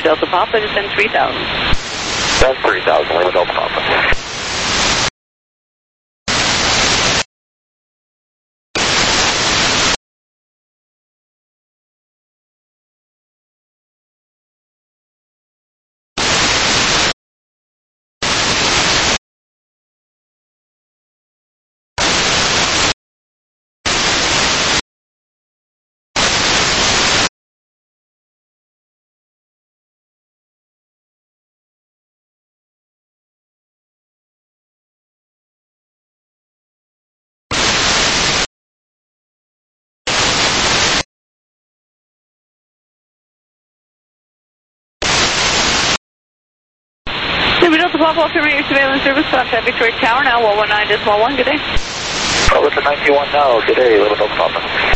Delta Papa, descend 3000. That's 3000, Lima Delta Papa. Lima Delta Papa, off your surveillance service, contact Victoria Tower, now 119.1, good day. Listen 91 now, good day, Lima Delta Papa.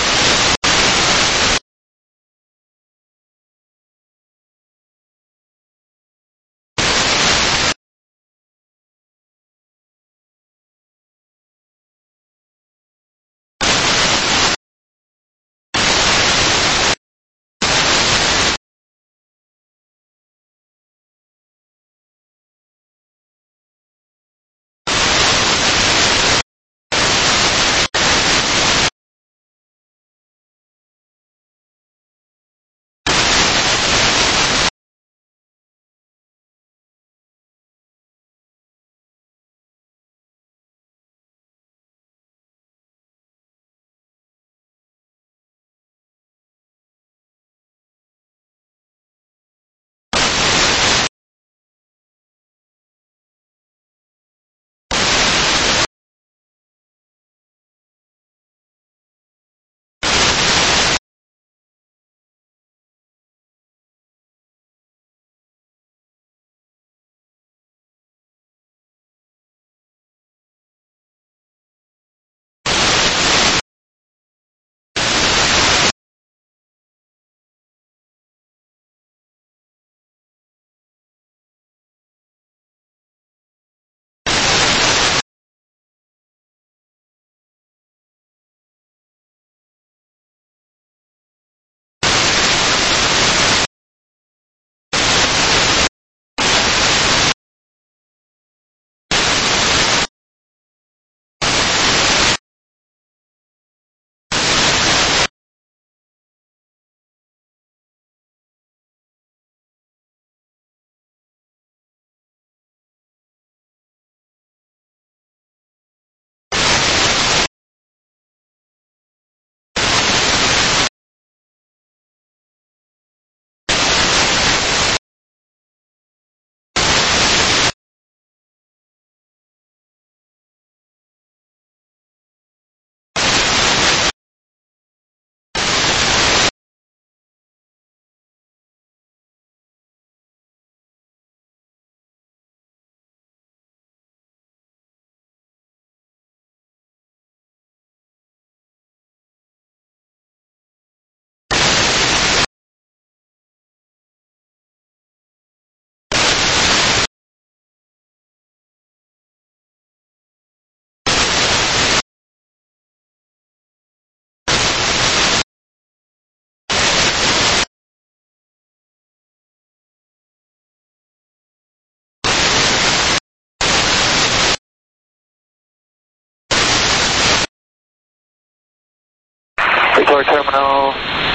Victoria Terminal,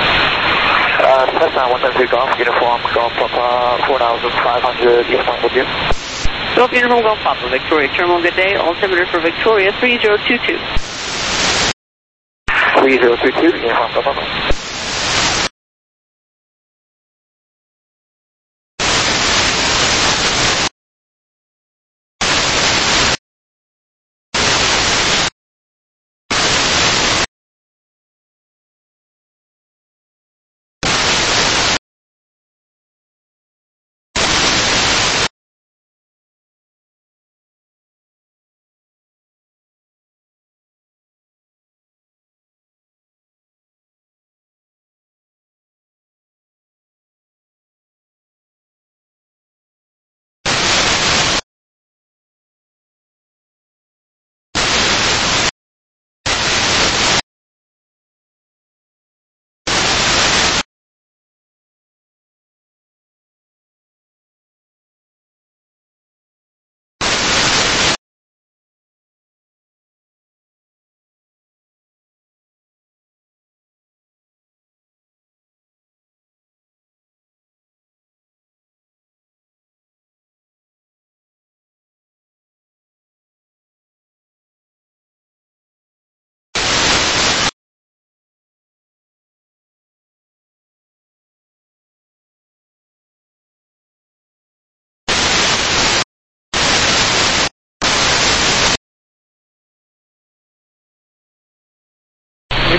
Cessna 173 Golf, Uniform Golf Papa, 4,500, uniform with you. Golf Uniform Golf Papa, Victoria Terminal, good day, altimeter for Victoria, 3022. 3022, uniform Golf Papa.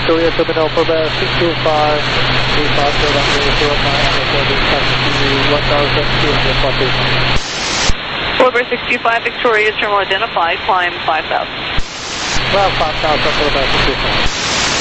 Victoria Terminal for Bear 625, departure runway 09 and reporting taxi 1,240. Four Bear 625, Victoria Terminal identified, climb 5,000. Well, 5,000 for Bear 625.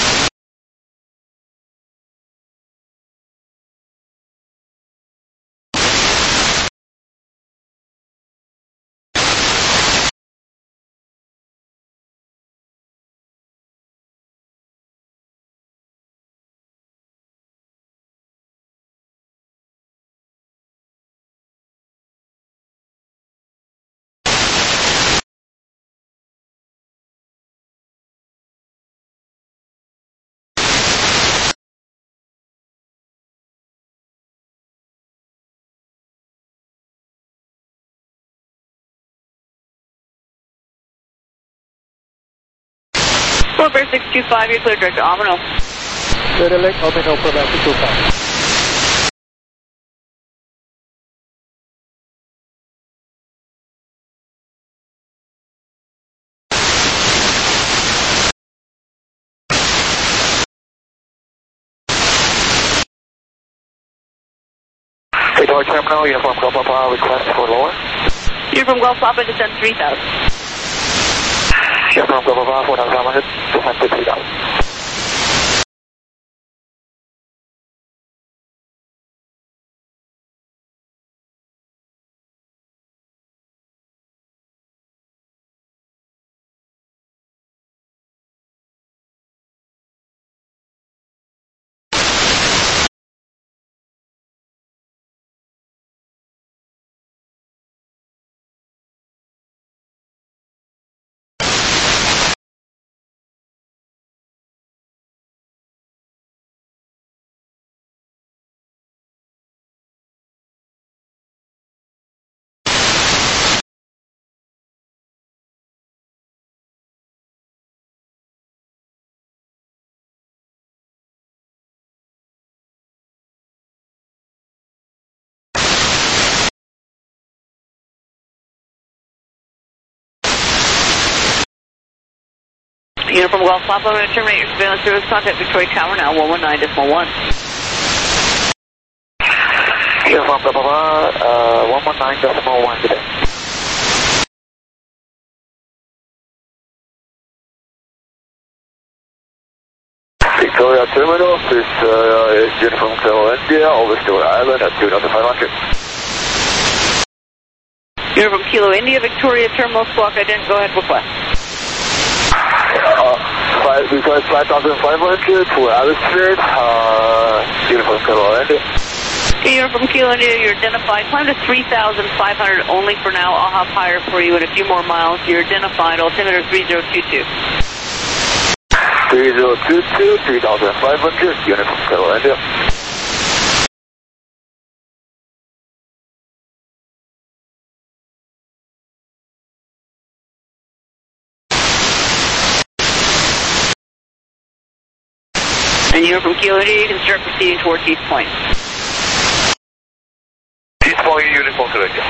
Four Bear 625, you're clear direct to Omino. Clear Lake, Omino for Bear 625. Victoria Terminal, Uniform Golf Papa, request for lower. Uniform Golf Papa, descend 3,000. Uniform Golf Papa, 4,500, descend to 3,000. Uniform Golf Papa, I'm going to terminate your surveillance service. Contact Victoria Tower now, 119.1. Uniform Golf Papa, 119.1 today. Victoria Terminal, this is Uniform Kilo India, over Stewart Island at 2,500. Uniform Kilo India, Victoria Terminal, squawk ident, go ahead, request. Request 5,500 to Alice Street, Uniform Kilo India. Uniform Kilo India, you're identified. Climb to 3,500 only for now. I'll hop higher for you in a few more miles. You're identified. Altimeter 3022. 3022, 3,500, Uniform Kilo India. And Uniform Kilo India, you can start proceeding towards East Point. East Point, Uniform Kilo India.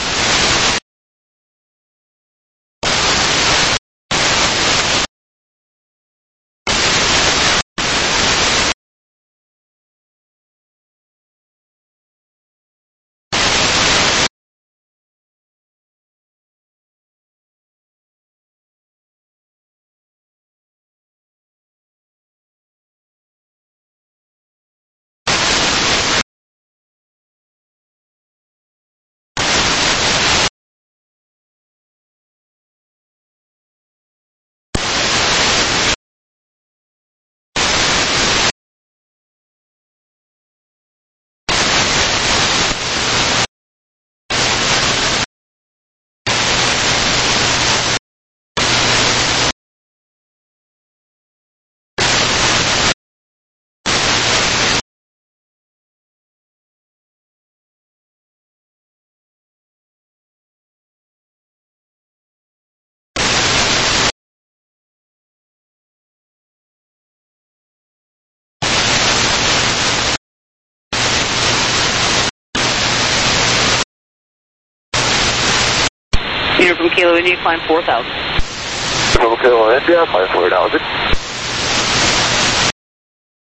Uniform Kilo India, climb 4,000. Uniform Kilo India, climb 4,000.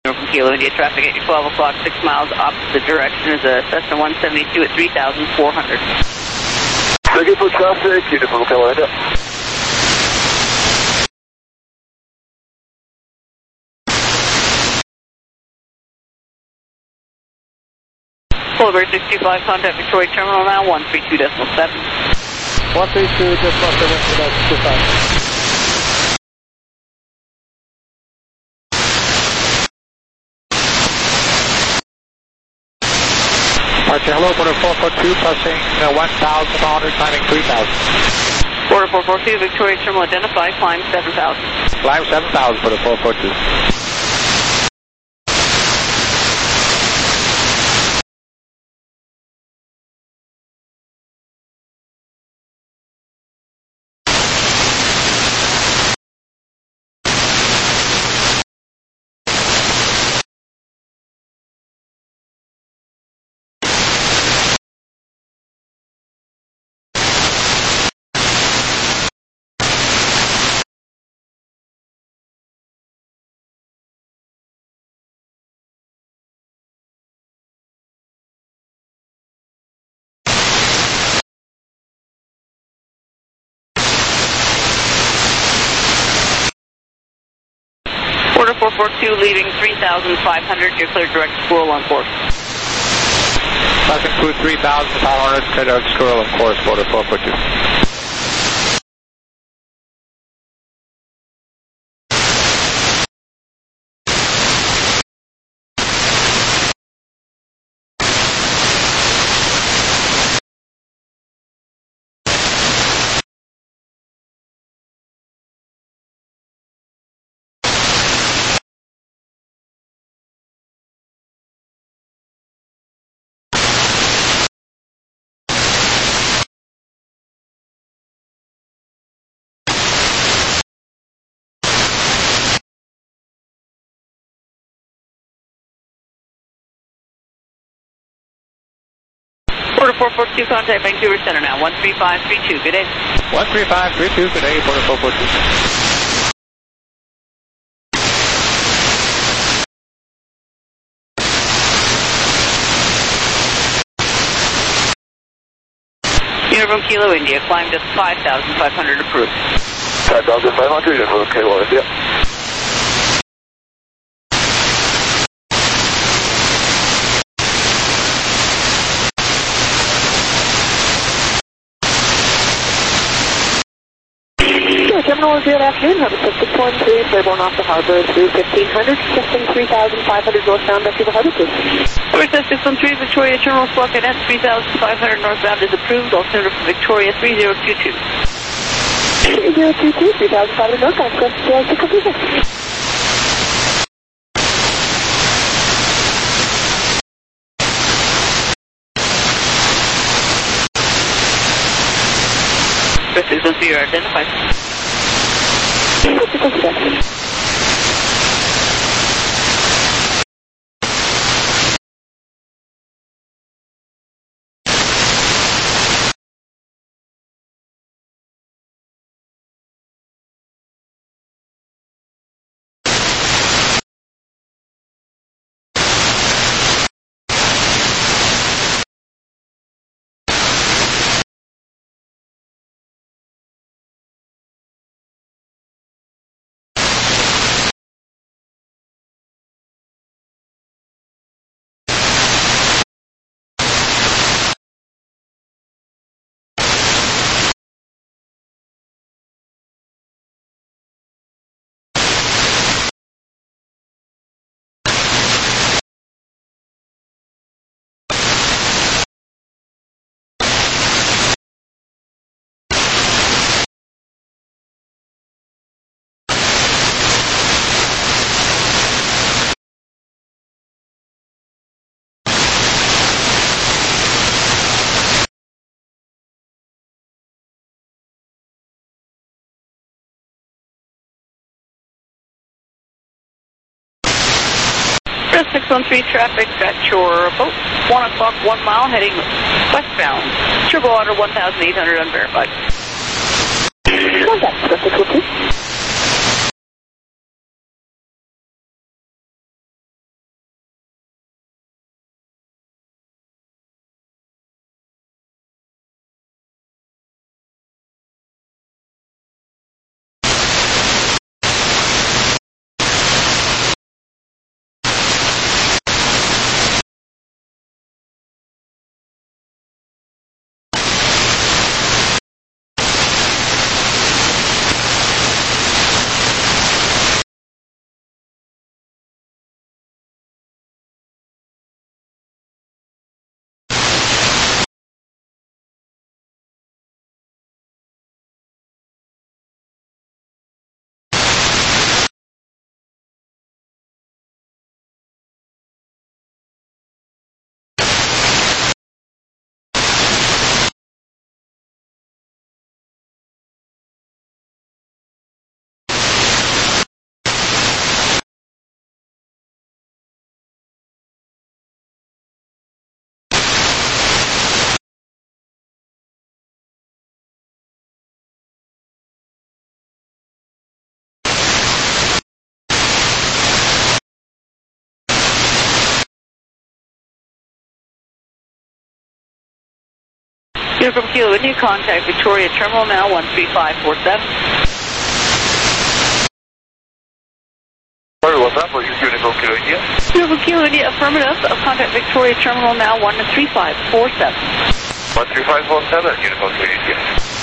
From Kilo India, traffic at 12 o'clock, 6 miles opposite direction is a Cessna 172 at 3,400. Thank you for traffic, Uniform Kilo India. Boulevard 625, contact Victoria Terminal now, 132.7. 132.7. Hello, Border 442, passing 1,100, climbing 3,000. Border 442, Victoria Terminal identified, climb 7,000. Climb 7,000, Border 442. Border 442, leaving 3,500, you're clear direct Squirrel on course. Passing through 3,500, clear direct Squirrel on course, Border 442. Border 442, contact Vancouver Center now, 13532, good day. 13532, good day, Border 442. Uniform Kilo India, climb to 5,500, approved. 5,500, Uniform Kilo India. Terminal, good afternoon. Have a 613, Claiborne off the harbor through 1,500, shifting 3,500 northbound Vancouver Harbor, please. Over 613, Victoria Terminal, Squawk Cadet, 3,500 northbound is approved. Alternative for Victoria, 3022. 3022, 3,500 northbound, Squawk 613. This is you're identified. Express 613 traffic at your boat, 1 o'clock, 1 mile, heading westbound. Turbo Otter 1,800 unverified. Contact Express 613. From Kilo India, contact Victoria Terminal now, 13547. Sorry, what's up? Are you Uniform Kilo India? From Kilo India, affirmative. Contact Victoria Terminal now, 13547. 13547, Uniform Kilo India.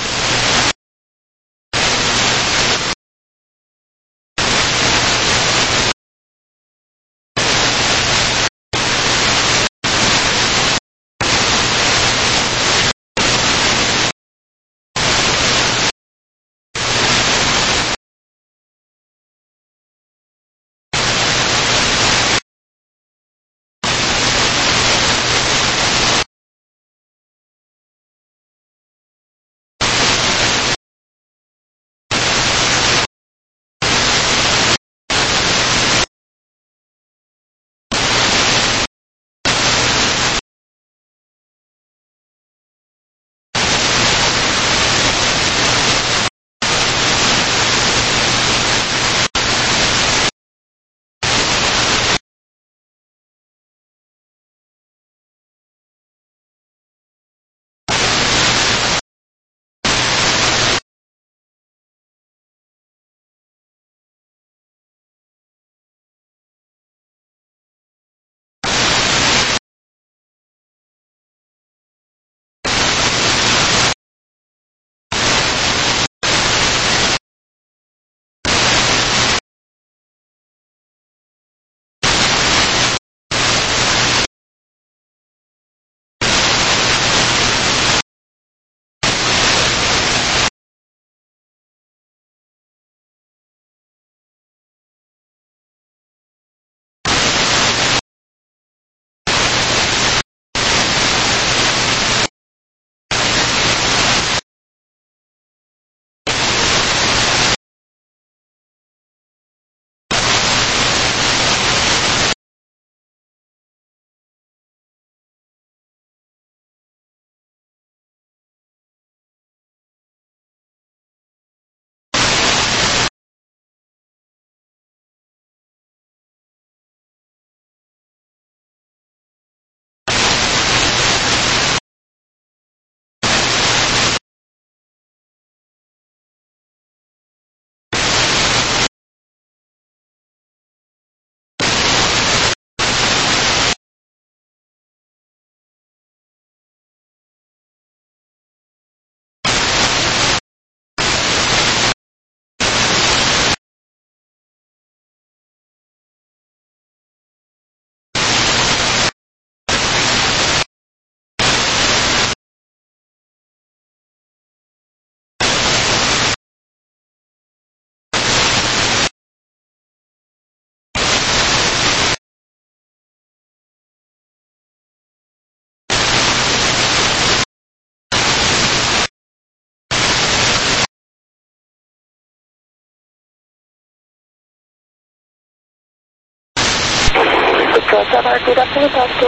Good afternoon, Pasco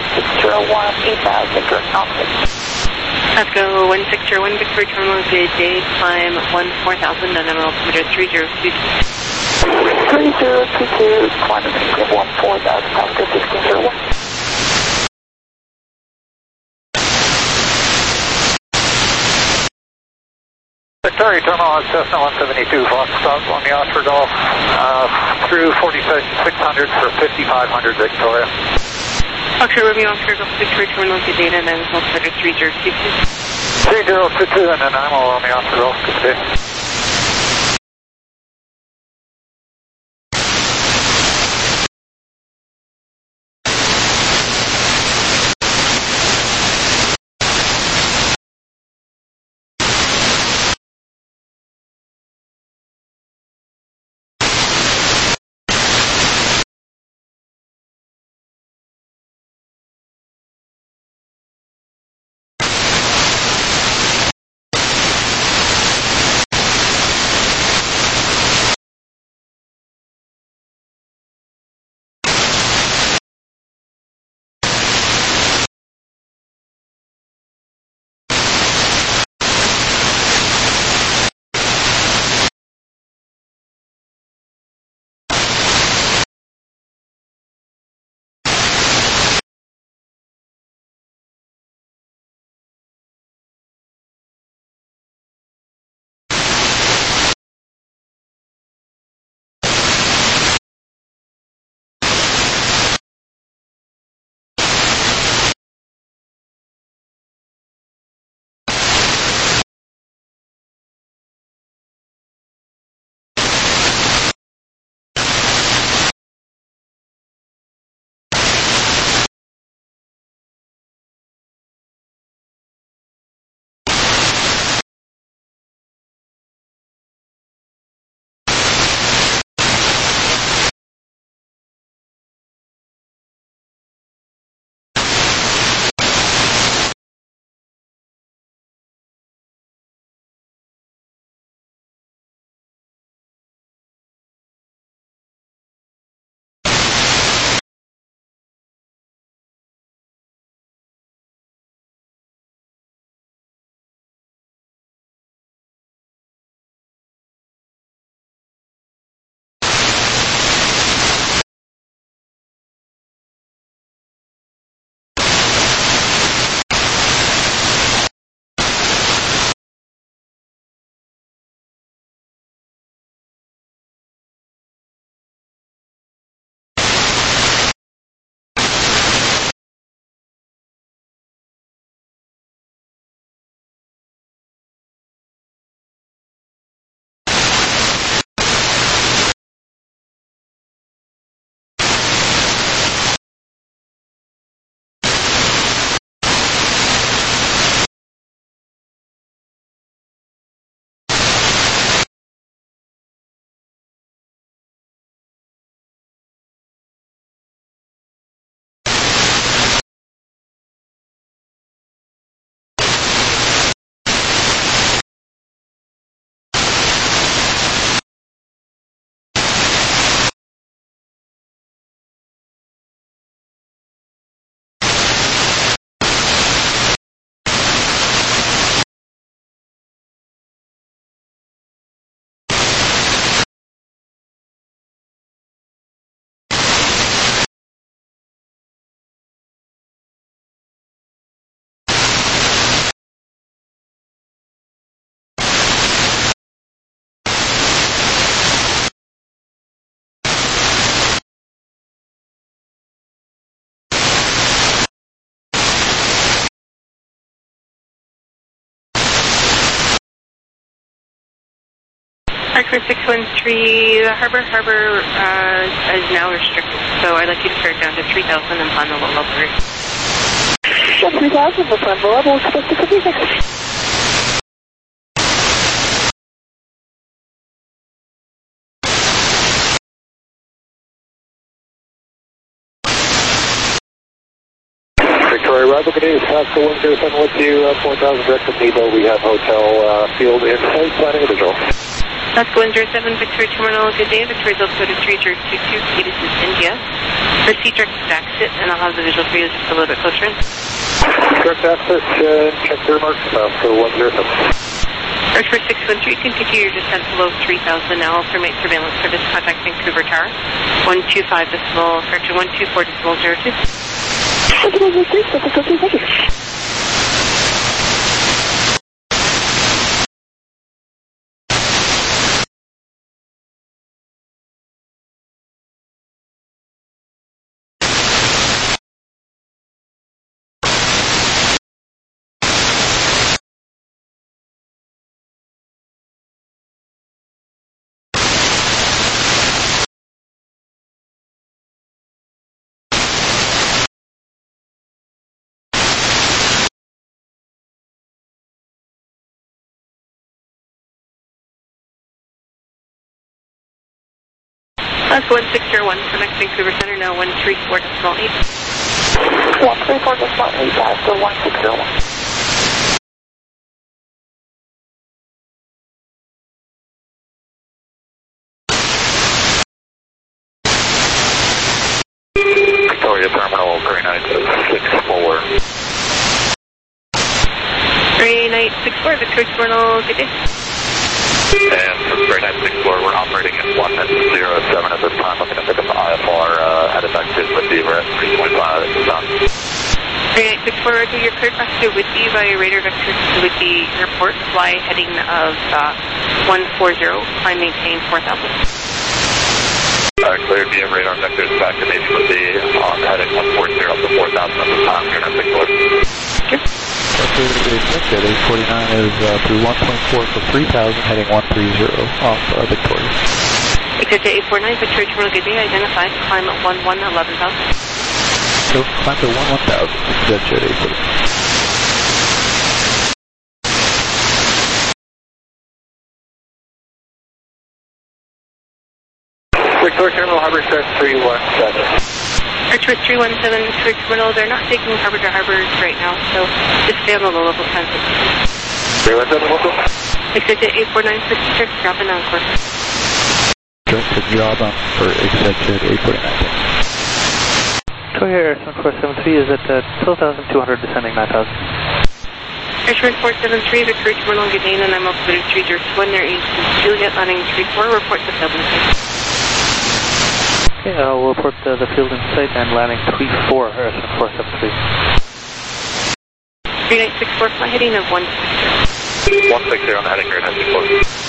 1601, 8000, current conflict. Pasco 1601, Victoria Terminal, good day, climb 4000, nominal altimeter 3022. 3022, climb at 14,000, Pasco 1601. Victoria Terminal, Cessna 172, Foxtrot, Romeo Oscar Golf, through 4600 for 5500 Victoria. Foxtrot, Romeo Oscar Golf, Victoria Terminal, good data, nominal altimeter 3022. 3022, and then I'm all Romeo Oscar Golf, good day. Archer 613, Harbor is now restricted, so I'd like you to start down to 3,000 and plan the low level route. 3,000, we'll plan the level, expect to 56. Victoria, Rival Canadian, Pasco 107 with you, 4,000 direct to Nebo. We have hotel field in sight, planning a visual. Pasco 107, Victoria Terminal, good day. Victoria's altitude is 3022, Cadis is India. Proceed direct exit, and I'll have the visual for you just a little bit closer in. Direct access, check the remarks, Pasco 107. Archer 613, you can continue your descent below 3,000 now. Also make surveillance service contact Vancouver Tower. 125 decimal, correction, 124 decimal 02. Thank you. That's 1601, connect Vancouver Center now, 134 decimal 8. 134 decimal 8, Pasco 1601. Victoria Terminal, 3964. 3964, Victoria Terminal, good day. And for 3964, we're operating at 107 at this time. Looking to pick up the IFR, headed back to Whitby. We're at 325 at this time. 3964, Roger, you're cleared back to Whitby by radar vector to Whitby Airport. Fly heading of 140, climb maintain 4,000. Cleared via radar vectors back to Navy Whitby on heading 140 up to 4,000 at this time. You're not Sure. At 849 is through 1.4 for 3,000, heading 130 off Victoria. Exit to 849, Victoria Terminal, good day, identified, climb at 11,000. So climb to 11,000, exit at 849. Victoria Terminal, Harbor Start 317. Archer 317, Victoria Terminal, they're not taking harbor to harbors right now, so just stay on the low level transit. 317, welcome. Exit to 849, proceed direct drop in on course. Direct to job on for exit at 849. Victoria Air 7473 is at 12,200, descending 9,000. Archer 473, Victoria Terminal, good day, and I'm altimeter 301, there is Juliet landing 34, report to 7. Okay, I'll report the field in sight and landing 34, Air 7473. 3964, fly heading of 160. 160 on the heading grid, heading close.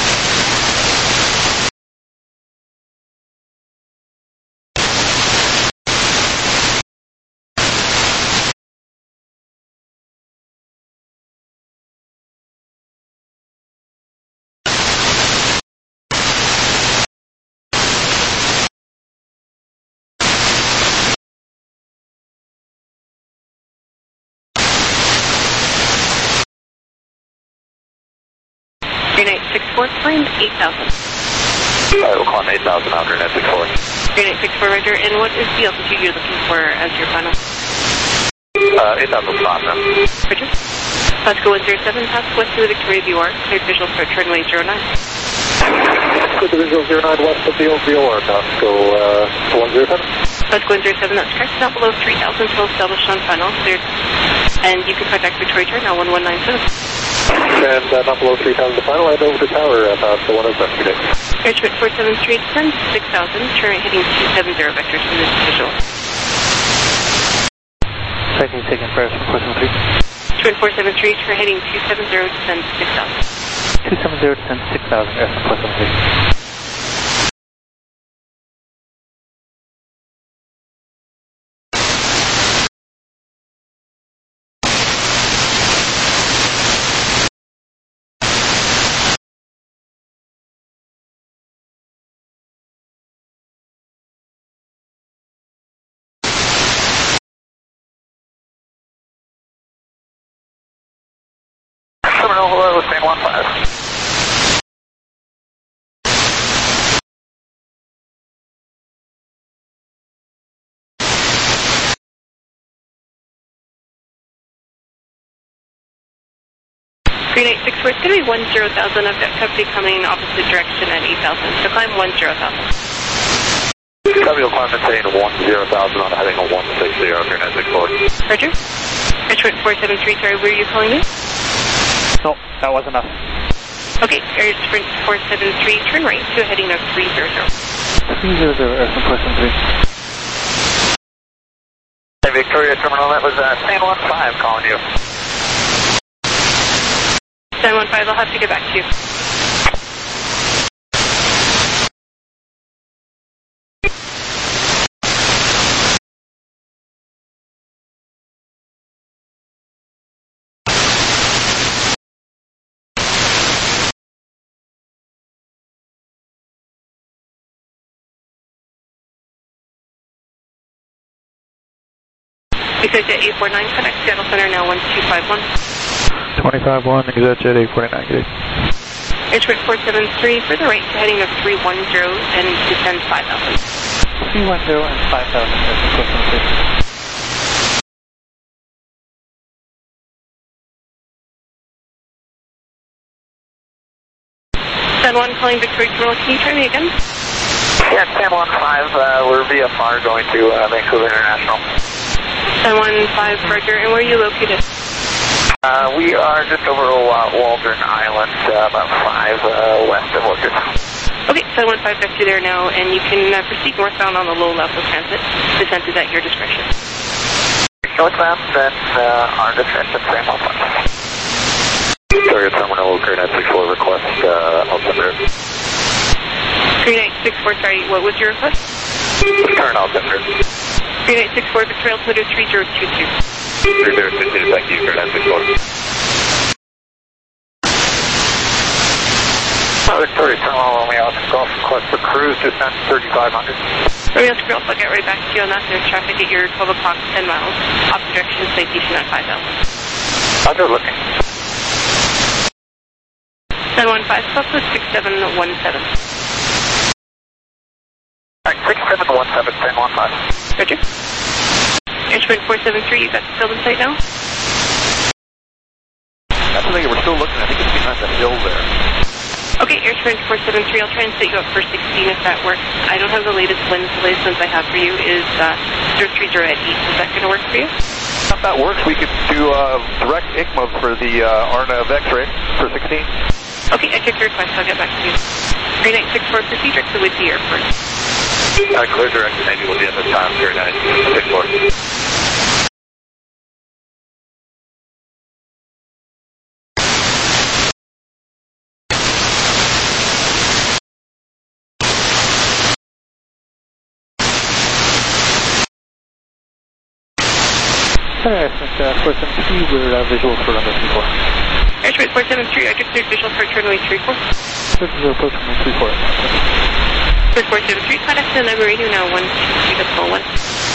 Green 864, climb 8,000. Alright, we'll climb 8,000 out here, 964. Green 864, Roger, and what is the altitude you're looking for as your final? 8,000 stop now. Roger. Pasco 107, pass west to the Victoria VOR, cleared visual for runway 09. Clear the visual 09 west of the VOR, Pasco 107. Pasco 107, that's correct, not below 3,000 until established on final, cleared. And you can contact Victoria Tower, now 1197. And not below 3,000 to final, and over to tower, Pasco 107, good day. Airship 473, descend 6,000, turn heading 270 vectors from this visual. Second taken for Air 7473. Turn 473, turn heading 270, descend 6,000. 270, descend 6,000, Air 7473. 715. Green 864, it's going to be 10,000. I've got company coming opposite direction at 8,000, so climb 10,000. Copy, will climb and stay in 10,000 on a heading of 160, Green 864. Roger. Richmond 473, sorry, where are you calling me? No, that was enough. Okay, Richmond 473, turn right to a heading of 300. 300, Richmond 473. Hey, Victoria Terminal, that was San 15 calling you. 715, I'll have to get back to you. Because at 849, connect Seattle Center now 1251. 25-1, ExactJet 849, good. Richmond 473, further right to heading of 310 and descend 5,000. 310 and 5,000, Richmond 473. San Juan calling Victoria Terminal, can you try me again? Yeah, San 15, we're VFR going to Vancouver International. San Juan 5, Roger, and where are you located? We are just over Waldron Island, about 5 west of Orchard. Okay, San Juan 5 got you there now, and you can proceed northbound on the low level transit. Descent is at your discretion. Northbound, then our discretion, San Juan 5. Victoria Terminal, Green 864, request altimeter. Green 864, sorry, what was your request? Current altimeter. Green 864, Victoria altimeter 3022. 3022, thank you, Green 864. Victoria Terminal, Romeo Oscar Golf, request for cruise, descent 3,500. Romeo Oscar Golf, I'll get right back to you on that. There's traffic at your 12 o'clock, 10 miles. Opposite direction, citation at 5,000. Roger, looking. 715, stop with 6717. Alright, 6717, San 15. Roger. Instrument 473, you got the field in sight now? That's the thing, we're still looking. I think it's behind the hill there. Okay, Instrument 473, I'll try and set you up for 16 if that works. I don't have the latest wind. The latest winds I have for you is 030 at east. Is that going to work for you? If that works, we could do direct ICMA for the RNAV X-ray for 16. Okay, I took your request. I'll get back to you. Green 864, proceed directly with the airport. Clear direction, maybe we'll be at this time, Green 864. Airstrip 473, we're visual for runway 34. Airstrip 473, I took clear visual for runway 34. Visual approach runway 34. Airstrip 473, contact the number radio now 123.1.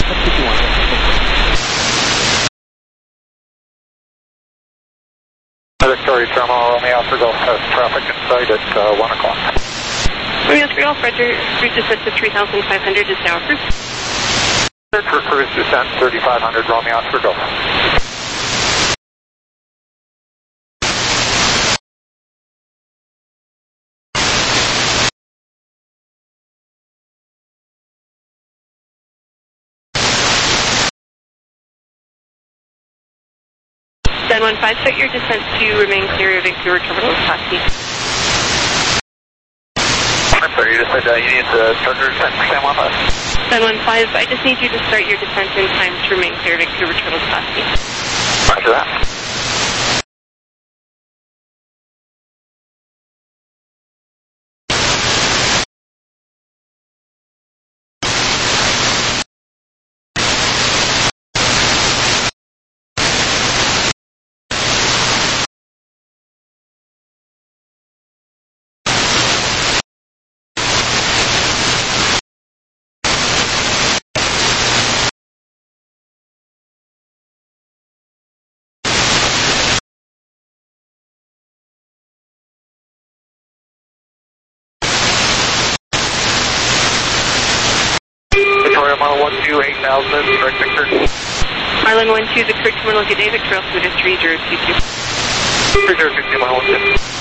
151. Victoria Terminal, Romeo Oscar Golf has traffic in sight at 1 o'clock. Romeo Oscar Golf, Roger, cruise descent to 3,500 is now approved. For cruise descent 3,500, Romeo Oscar Golf. San Juan 5, set your descent to remain clear of Vancouver Terminal Class C. I'm sorry, you just said you need to start your descent for San Juan 5. San Juan 5, I just need you to start your descent in time to remain clear of Vancouver Terminal Class C. Roger that. Marlin 1-2, 8,000, direct Victor. Marlin 1-2, Victor Terminal, good day, Victor Altimeter 3022. 3022, Marlin 1-2.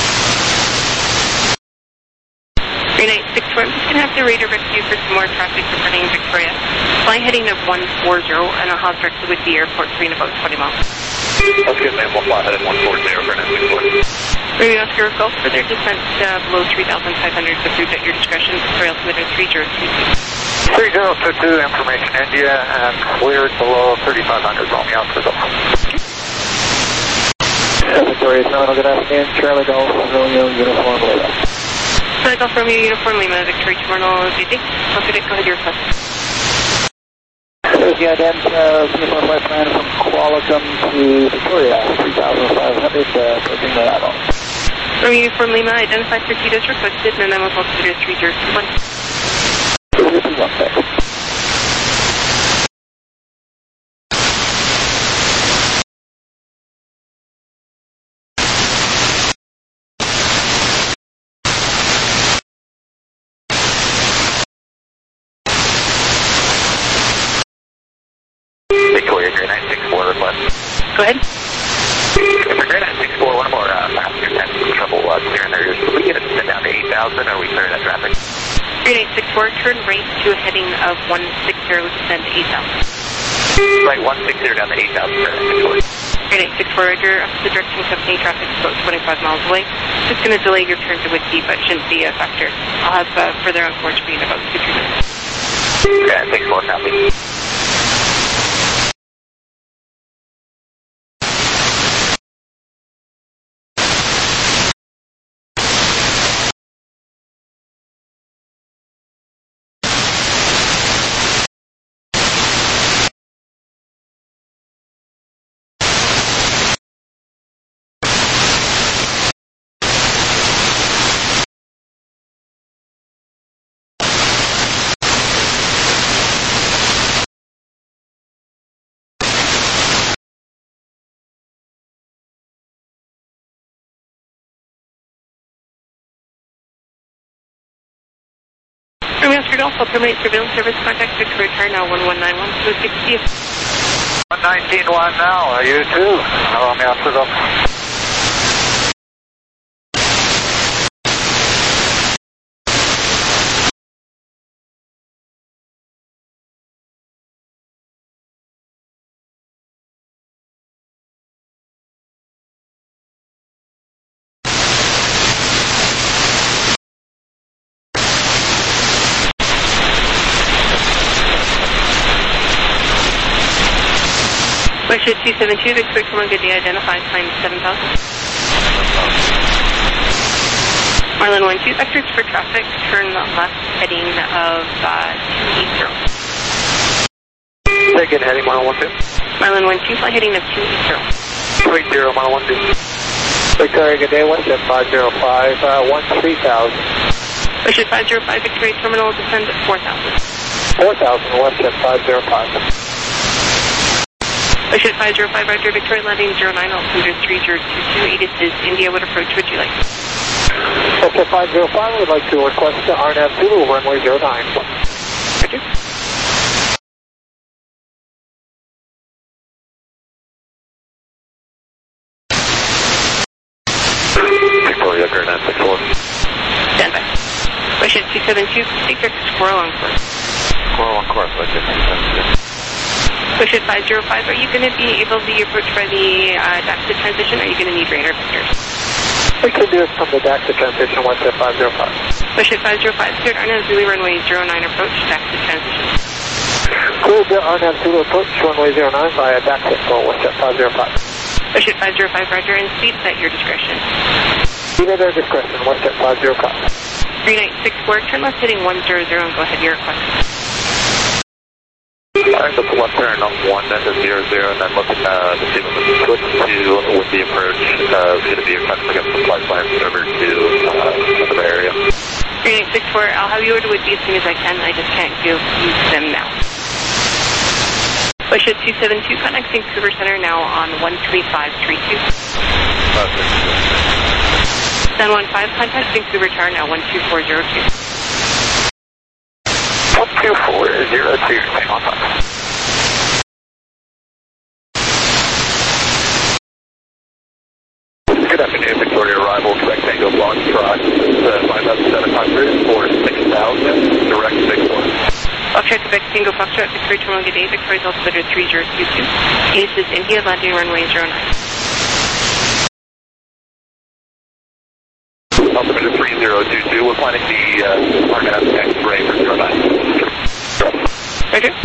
3964, I'm just going to have to radar rescue for some more traffic departing Victoria. Flying heading of 140, and I'll have directly with the airport 3 in about 20 miles. That's good, man. We'll fly heading 140 for an S64. Romeo Oscar Golf, further descent below 3,500, but through at your discretion, Victoria Altimeter 3022. 3022, information India, and cleared below 3,500, Romeo Oscar Golf. Victoria Terminal, good afternoon. Charlie Golf, Romeo, Uniform Lima. Charlie Golf, Romeo, Uniform Lima, Victoria Terminal, good day. Go ahead, your request. There's the ident, uniform flight plan from Qualicum to Victoria, 3,500, approaching the Admiral. Romeo, Uniform Lima, identify circuit as requested, and then we'll call to 3021. 3021, thanks. Victoria, Grade 964, request. Go ahead. For Grade 964, one more passenger had some trouble clearing their ears. Can we get it sent down to 8,000, or are we clearing that traffic? Grade 864, turn right to a heading of 160, descend to 8,000. Right, 160 down to 8,000 for Victoria. Grade 864, Roger, up to the direction company traffic is about 25 miles away. Just going to delay your turn to Whiskey, but shouldn't be a factor. I'll have further on course for you in about 2-3 minutes. Okay, thanks for copy. Romeo Oscar Golf, I'll terminate surveillance service. Contact Victoria Tower now 1191. So 60. 119.1 now, you too. Romeo Oscar Golf. Westship 272, Victoria Terminal, good day, identify time 7,000. Marlin 1-2, vectors for traffic, turn left heading of 280. Take it, heading Marlin 1-2. Marlin 1-2, fly heading of 280. 280, Marlin 1-2. Victoria, good day, 17505, 13,000. Westship 505, Victoria Terminal, descend at 4,000. 4,000, Westship 505. Westship 505, Roger, Victoria landing 09, altimeter 3022, Aegis is India, what approach would you like? Westship 505, we'd like to request to RNAV Zulu, runway 09. Roger. Victoria, Grade 964. Stand by. Westship 272, take direct Squirrel on course. Squirrel on course, Westship 272. Westship 505, are you going to be able to be approached by the DAXA transition, or are you going to need radar vectors? We can do it from the DAXA transition, Westship 505. Westship 505, cleared RNAV Zulu, runway 09 approach, DAXA transition. Cleared the RNAV Zulu approach, runway 09 via DAXA for Westship 505. Westship 505, Roger, and speed at your discretion. Speed at our discretion, Westship 505. 3964, turn left heading 100 and go ahead, your request. Alright, so left turn on 100 and then look at the signal switch to with the approach. It's going to be your time to pick up some flight plans over to another area. 3864, I'll have you order with you as soon as I can. I just can't use them now. Westship 272, connecting Vancouver Center now on 13532. 715, contact Vancouver Tower now 12402. 12402. Quebec Tango Foxtrot, Victoria Terminal G'day, Victoria's altimeter 3022. This is India, landing runway 09. Altimeter 3022, we're planning the target at the next ray for 09. Roger.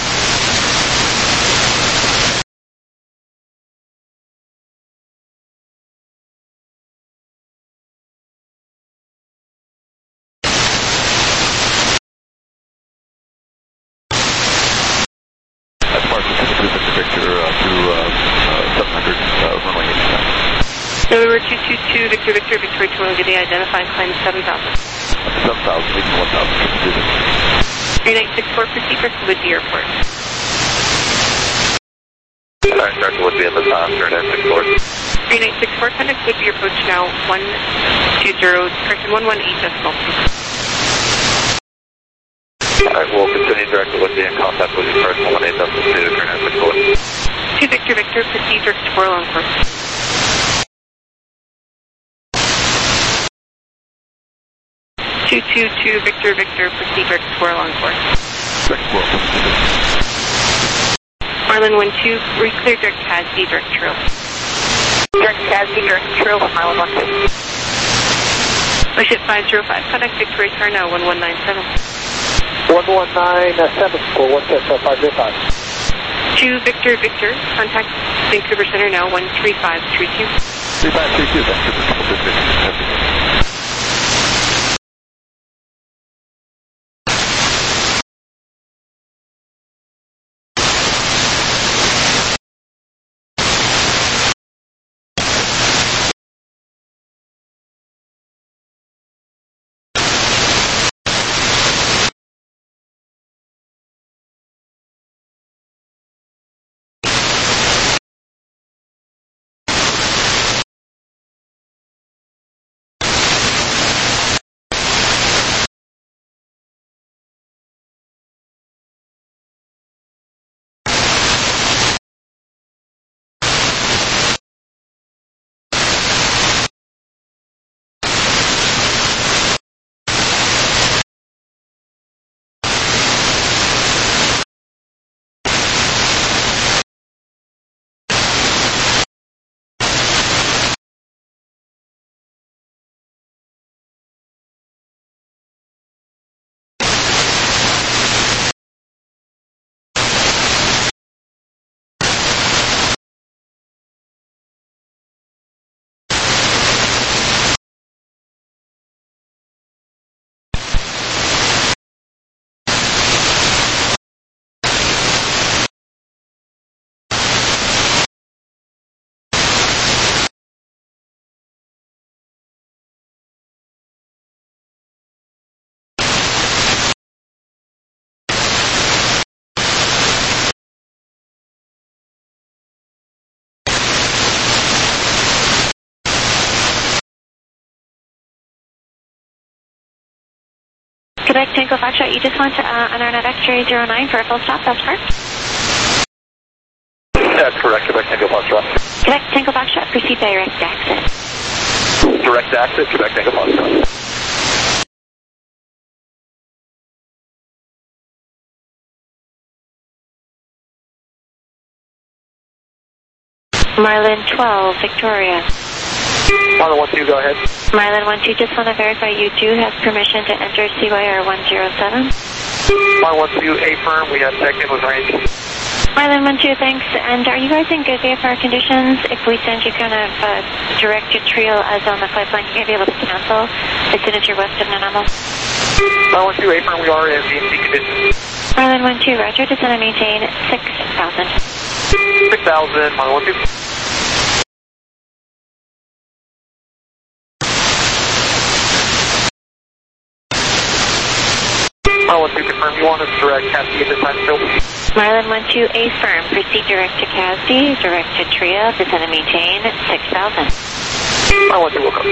November 222, Victor Victor, Victoria Terminal G'day, identifying climb 7,000. 7,000, leaving 1,000. 3964, proceed for Whitby Airport. Alright, start to Whitby at the time, 3964. 3964, contact Whitby approach now 120, correction 118.2. Alright, we'll continue direct to Whitby and contact with you first, 118.2, 3964. 2 Victor Victor, proceed direct to Port on course. 222 Victor Victor, proceed direct to Port on course. Marlin 12, reclear direct Casby, direct trail. Direct Casby, direct trail, Marlin 12. Wish at 505, contact Victoria Car now 1197. 1197, school, what's that, 505? 2 Victor Victor, contact Vancouver Center now 13532. 3532, Vancouver. Quebec Tango Foxtrot, you just want an RNet X-ray 09 for a full stop, that's correct? That's correct, Quebec Tango Foxtrot. Quebec Tango Foxtrot, proceed direct access. Direct access, Quebec Tango Foxtrot. Marlin 12, Victoria. Marlin 12, go ahead. Marlin 12, just want to verify you do have permission to enter CYR 107. Marlin 12, affirm, we have checked in with range. Marlin 12, thanks. And are you guys in good VFR conditions? If we send you kind of direct to Trio as on the flight plan, you're going to be able to cancel as soon as you're west of Nanaimo? Marlin 12, affirm, we are in VFC conditions. Marlin 12, roger, just want to maintain 6,000. 6,000, Marlin 12. Marlin 2, confirm you want us to direct Casby at this time still? Marlin 12, affirm. Proceed direct to Casby, direct to Trio, descend and maintain 6,000. Marlin 2, welcome.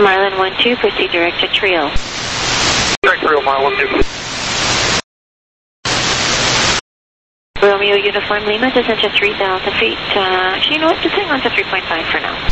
Marlin 1-2, proceed direct to Trio. Direct Trio, Marlin 1-2. Romeo Uniform Lima, descend to 3,000 feet. Actually, you know what? Just hang on to 3.5 for now.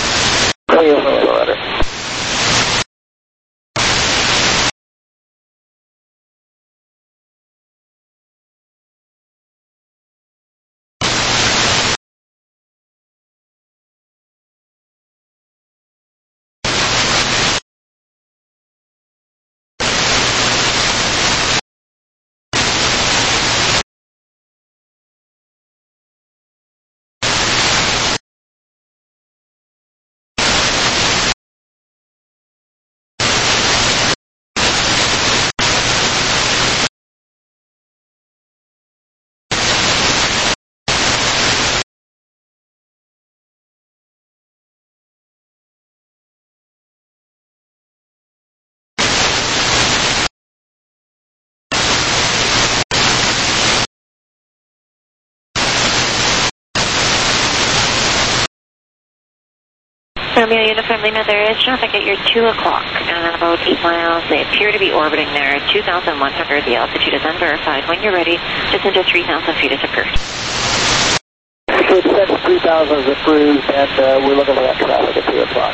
Romeo Uniform Lima, there is traffic at your 2 o'clock and about 8 miles. They appear to be orbiting there at 2,100. The altitude is unverified. When you're ready, descend to 3,000 feet as approved. So descend to 3,000 is approved, and we're looking at traffic at 2 o'clock.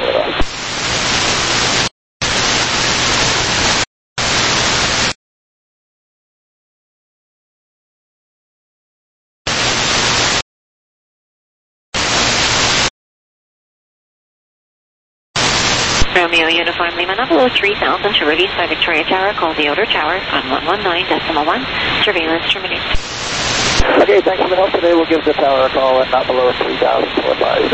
Romeo Uniform Lima, not below 3,000 to release by Victoria Tower. Call the outer tower on 119.1. Surveillance terminated. Okay, thanks for the help today. We'll give the tower a call at not below 3,000 to advise.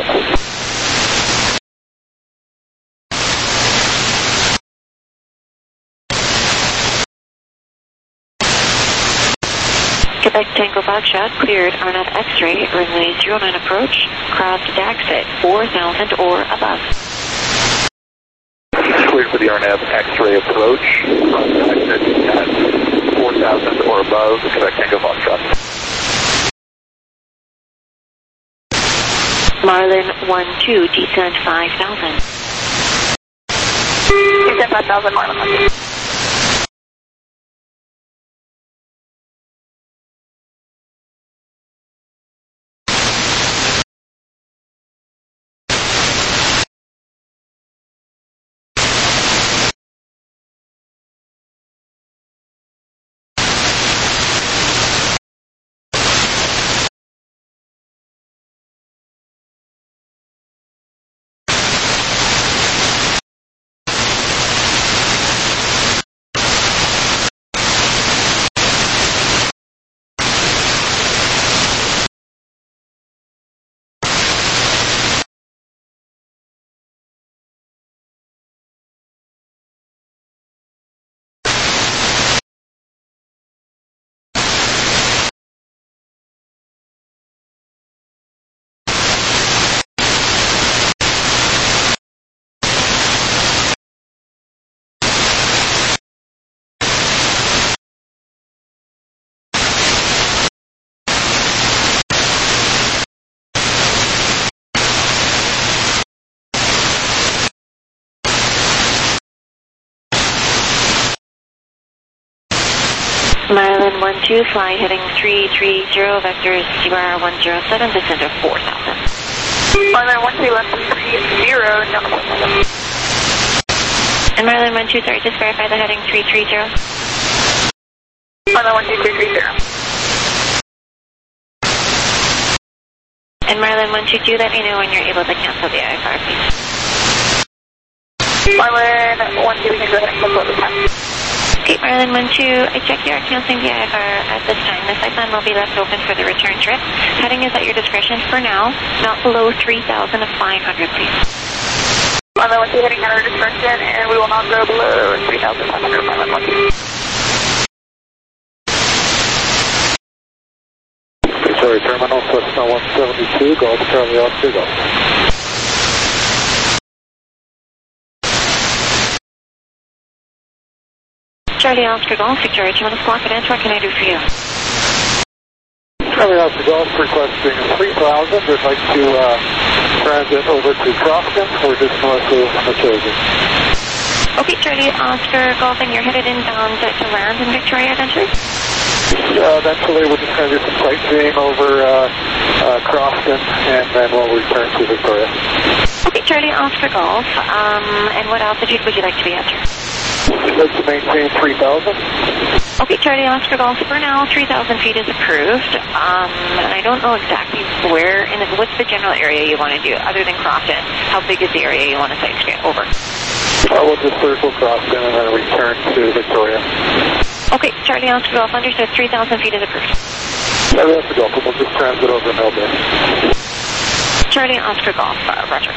Quebec Tango Foxtrot cleared RNAV X-ray, runway 09 approach, crossed DAX at 4,000 or above. Cleared for the RNAV X-ray approach, exit at 4,000 or above, Quebec Tango Foxtrot. Marlin 1-2, descent 5,000. Descent 5,000, Marlin 1-2. Marlin 1-2, fly heading 330, vectors CBR 107, descend to 4,000. Marlin 1-2, left 330, down to 4,000. And Marlin 1-2, sorry, just verify the heading 330. Marlin 1-2, 330. And Marlin 1-2, let me know when you're able to cancel the IFR, please. Marlin 1-2, we can go ahead and cancel the time. Okay, Marlin 1-2, I check you are canceling the IFR at this time. The flight plan will be left open for the return trip. Heading is at your discretion for now, not below 3,500, please. Marlin 1-2, heading at our discretion, and we will not go below 3,500, Marlin 1-2. Victoria Terminal, Cessna 172, Golf Charlie Oscar, Golf. Charlie Oscar Golf, Victoria Terminal, confidence, what can I do for you? Charlie Oscar Golf requesting 3,000. We'd like to transit over to Crofton. We're just north of Matilda. Okay, Charlie Oscar Golf, and you're headed inbound to land in Victoria eventually? Eventually, we're just going to do some sightseeing over Crofton, and then we'll return to Victoria. Okay, Charlie Oscar Golf, and what altitude would you like to be at? I'd like to maintain 3,000. Okay, Charlie Oscar Golf, for now 3,000 feet is approved, and I don't know exactly where, what's the general area you want to do, other than Crofton? How big is the area you want to sightsee over? We'll just circle Crofton and then return to Victoria. Okay, Charlie Oscar Golf, understood, 3,000 feet is approved. Charlie Oscar Golf, we'll just transit over Melbourne. Charlie Oscar Golf, Roger.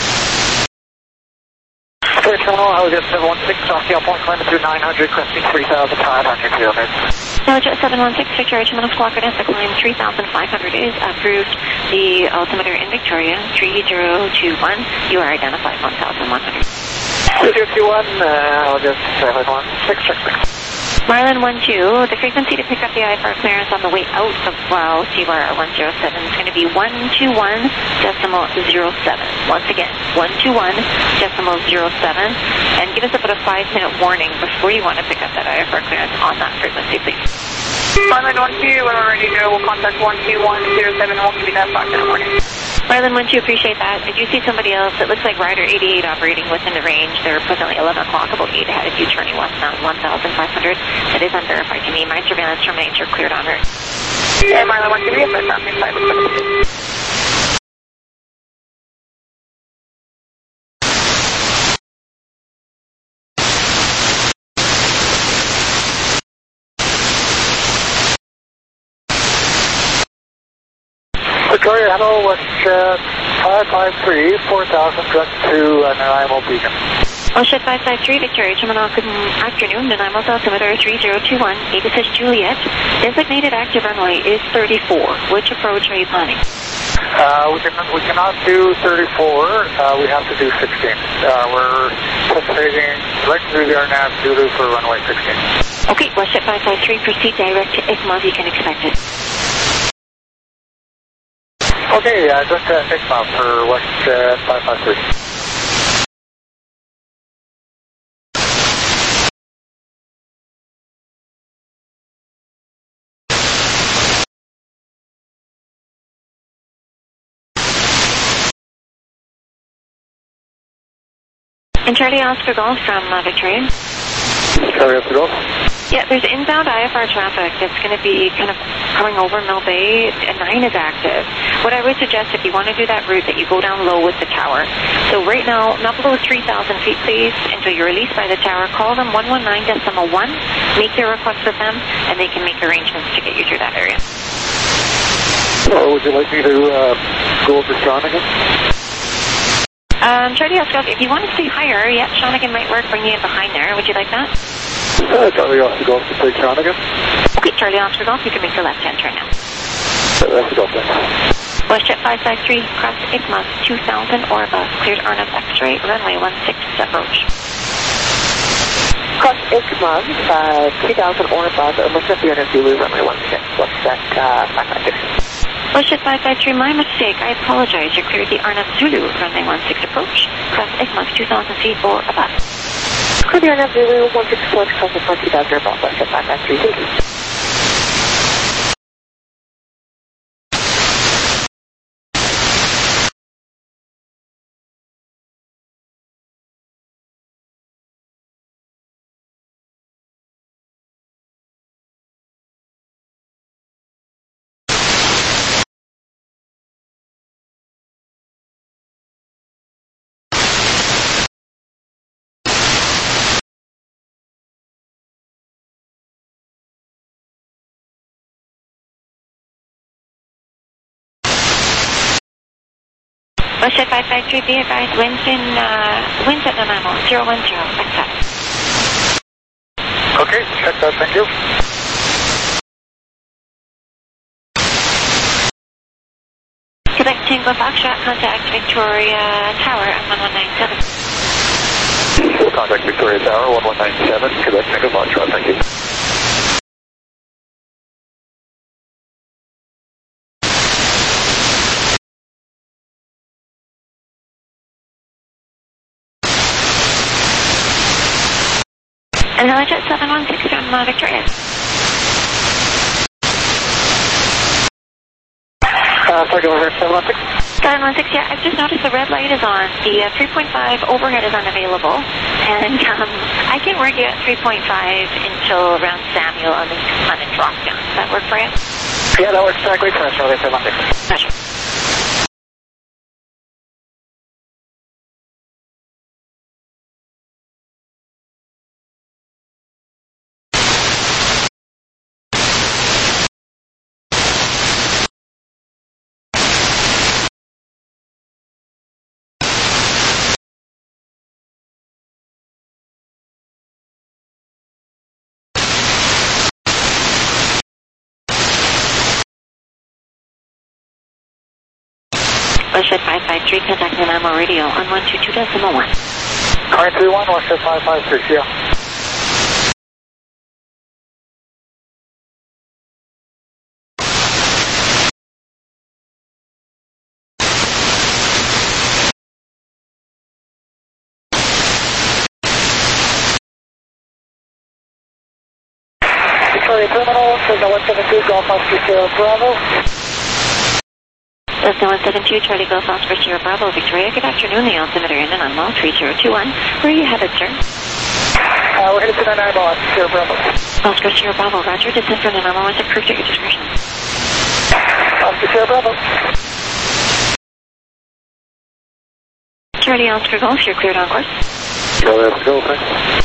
Clear terminal, I was at 716, off the point, climbing through 900, cresting 3,500 kilometers. Roger, 716, Victoria Terminal Squawk, the climb 3,500 is approved. The altimeter in Victoria, 3021, you are identified 1,100. 3021, I'll just 716. Marlin 12, the frequency to pick up the IFR clearance on the way out of CYR 107 is going to be 121.07. Once again, 121.07. And give us about a 5-minute warning before you want to pick up that IFR clearance on that frequency, please. Marlin 12, when we're ready to go, we'll contact 121.07 and we'll give you that back in the morning. Marlin 12, appreciate that. I do see somebody else. It looks like Rider 88 operating within the range. They're presently 11 o'clock, about 8 ahead of you, turning westbound 1,500. That is unverified to me. My surveillance terminates. You're cleared en route. Yeah, Marlin 12, we have no traffic inside. Victoria, hello, West 553, 4,000, direct to Nanaimo Beacon. Westjet 553, Victoria Terminal, good afternoon. Nanaimo's altimeter 3021, 86 Juliet. Designated active runway is 34. Which approach are you planning? We cannot do 34. We have to do 16. We're anticipating right through the Arnab Zulu for runway 16. Okay, Westjet 553, proceed direct to ICMA if you can expect it. Okay, direct to ICMA for West 553. And Charlie Oscar Golf from Victoria. Charlie Oscar Golf. Yeah, there's inbound IFR traffic that's going to be kind of coming over Mill Bay, and 9 is active. What I would suggest, if you want to do that route, that you go down low with the tower. So right now, not below 3,000 feet, please, until you're released by the tower. Call them 119.1, make your request with them, and they can make arrangements to get you through that area. Would you like me to go over Shawnigan? Charlie Oscar, if you want to stay higher, yeah, Shawnigan might work, bring you in behind there. Would you like that? Charlie Oscar Golf to take Shawnigan. Okay, Charlie Oscar Golf, you can make the left-hand turn now. That's Golf then. Westjet 553, cross ICMA 2000 or above, cleared Arnhem X-ray, runway 16 approach. Cross ICMA 3000 or above, looks at the Arnhem Zulu, runway 16, Westjet 553. Westjet 553, my mistake. I apologize. You're cleared the Arnhem Zulu, runway 16 approach. Cross ICMA 2,000 feet or above. Clear the Arnhem Zulu, 16 approach, cross ICMA 2,000 or above, Westjet 553. Thank you. Westjet 553, be advised, winds at Nanaimo, 010, accept. Okay, check that, thank you. Quebec Tango Foxtrot, contact Victoria Tower at 1197. Contact Victoria Tower, 1197, Quebec Tango Foxtrot, thank you. And Helijet 716 from Victoria. 716, yeah, I've just noticed the red light is on. The 3.5 overhead is unavailable. And I can work you at 3.5 until around Samuel on the drop down. Does that work for you? Yeah, that works exactly for us, Charlie 716. Gotcha. Bullshit 553, contacting MMO radio on 122.1. 931, 16553, see ya. Sorry, terminal, says 172, Golf Oscar Sierra Bravo. Cessna 172, Charlie Golf Oscar Sierra Bravo, Victoria. Good afternoon, the altimeter in and on mall 3021. Where are you headed, sir? We're headed to 99 Mall, Sierra Bravo. Oscar Sierra Bravo, Roger. Descent from the memo is approved at your discretion. Oscar Sierra Bravo. Charlie Oscar Golf, you're cleared on course. Charlie Oscar Golf, thanks.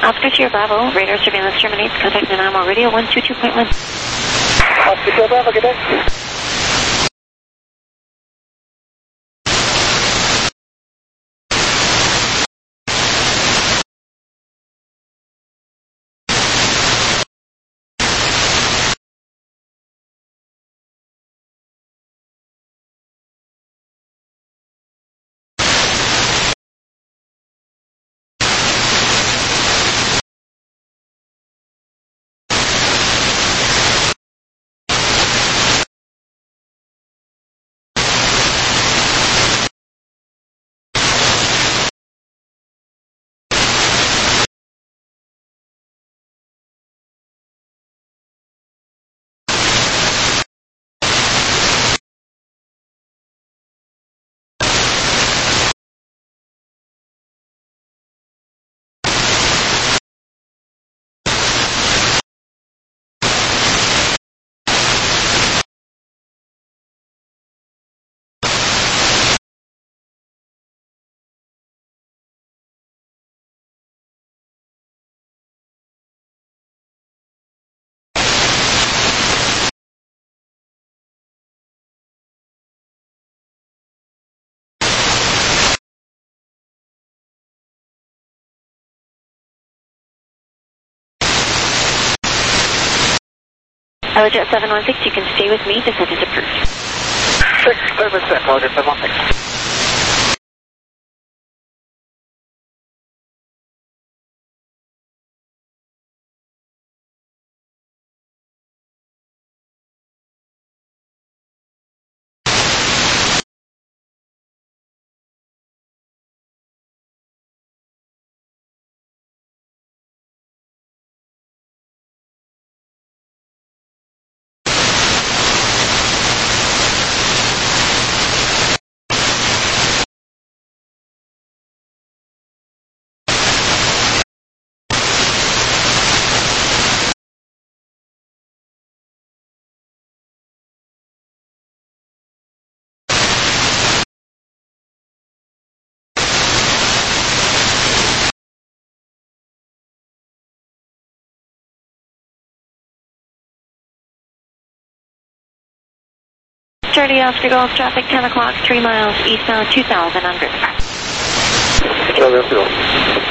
Oscar Sierra Bravo, radar surveillance terminates. Contact Nanaimo Radio 122.1. Oscar Sierra Bravo, good day. Jet 716, you can stay with me. Descent is approved. 6-7, Roger 716. Charlie Oscar Golf, traffic 10 o'clock, 3 miles eastbound 2000 on Riverfront. Charlie Oscar Golf.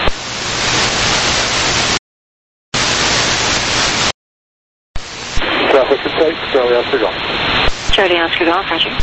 Traffic in sight, Charlie Oscar Golf. Charlie Oscar Golf, roger.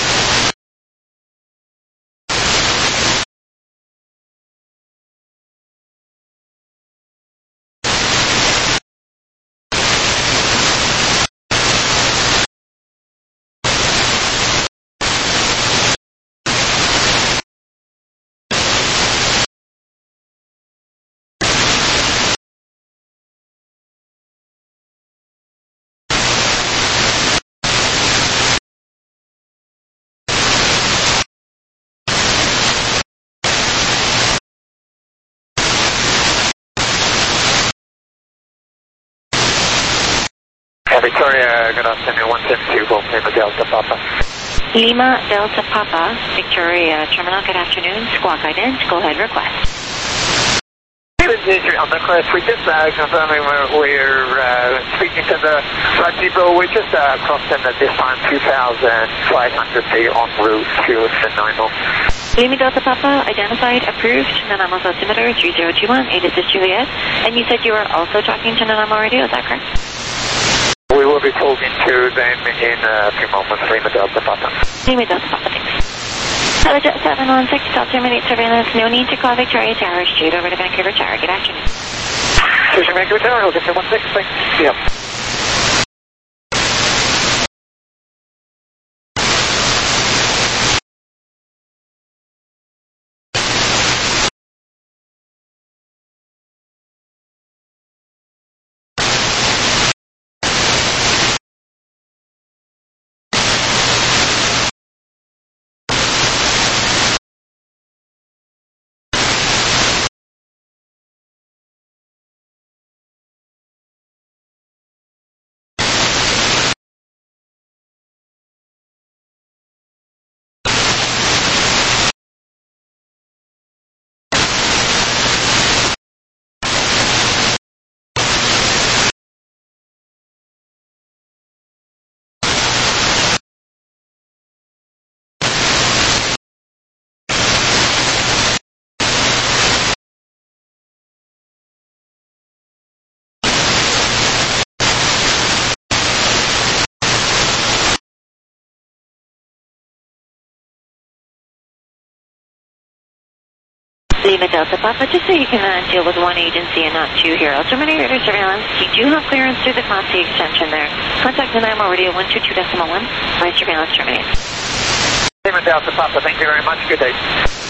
Victoria, good afternoon, 172, Golf Lima Delta Papa. Lima Delta Papa, Victoria Terminal, good afternoon. Squawk guidance, go ahead, request. On the request, we just confirming we're speaking to the right people. We just crossed in at this time 2,500 feet en route to Nanaimo. Lima Delta Papa, identified, approved, Nanaimo's altimeter 3021, 8 is Juliet. And you said you were also talking to Nanaimo Radio, is that correct? We will be talking to them in a few moments, Lima Delta Papa. Lima Delta Papa, thanks. Jet 716, I'll terminate surveillance. No need to call Victoria Tower, straight over to Vancouver Tower. Good afternoon. Vancouver Tower, I'll get 716, thanks. Yep. Lima Delta Papa, just so you can deal with one agency and not two here. I'll terminate your surveillance. You do have clearance through the Class C extension there. Contact the NIMO radio 122.1. My surveillance terminates. Lima Delta Papa, thank you very much. Good day.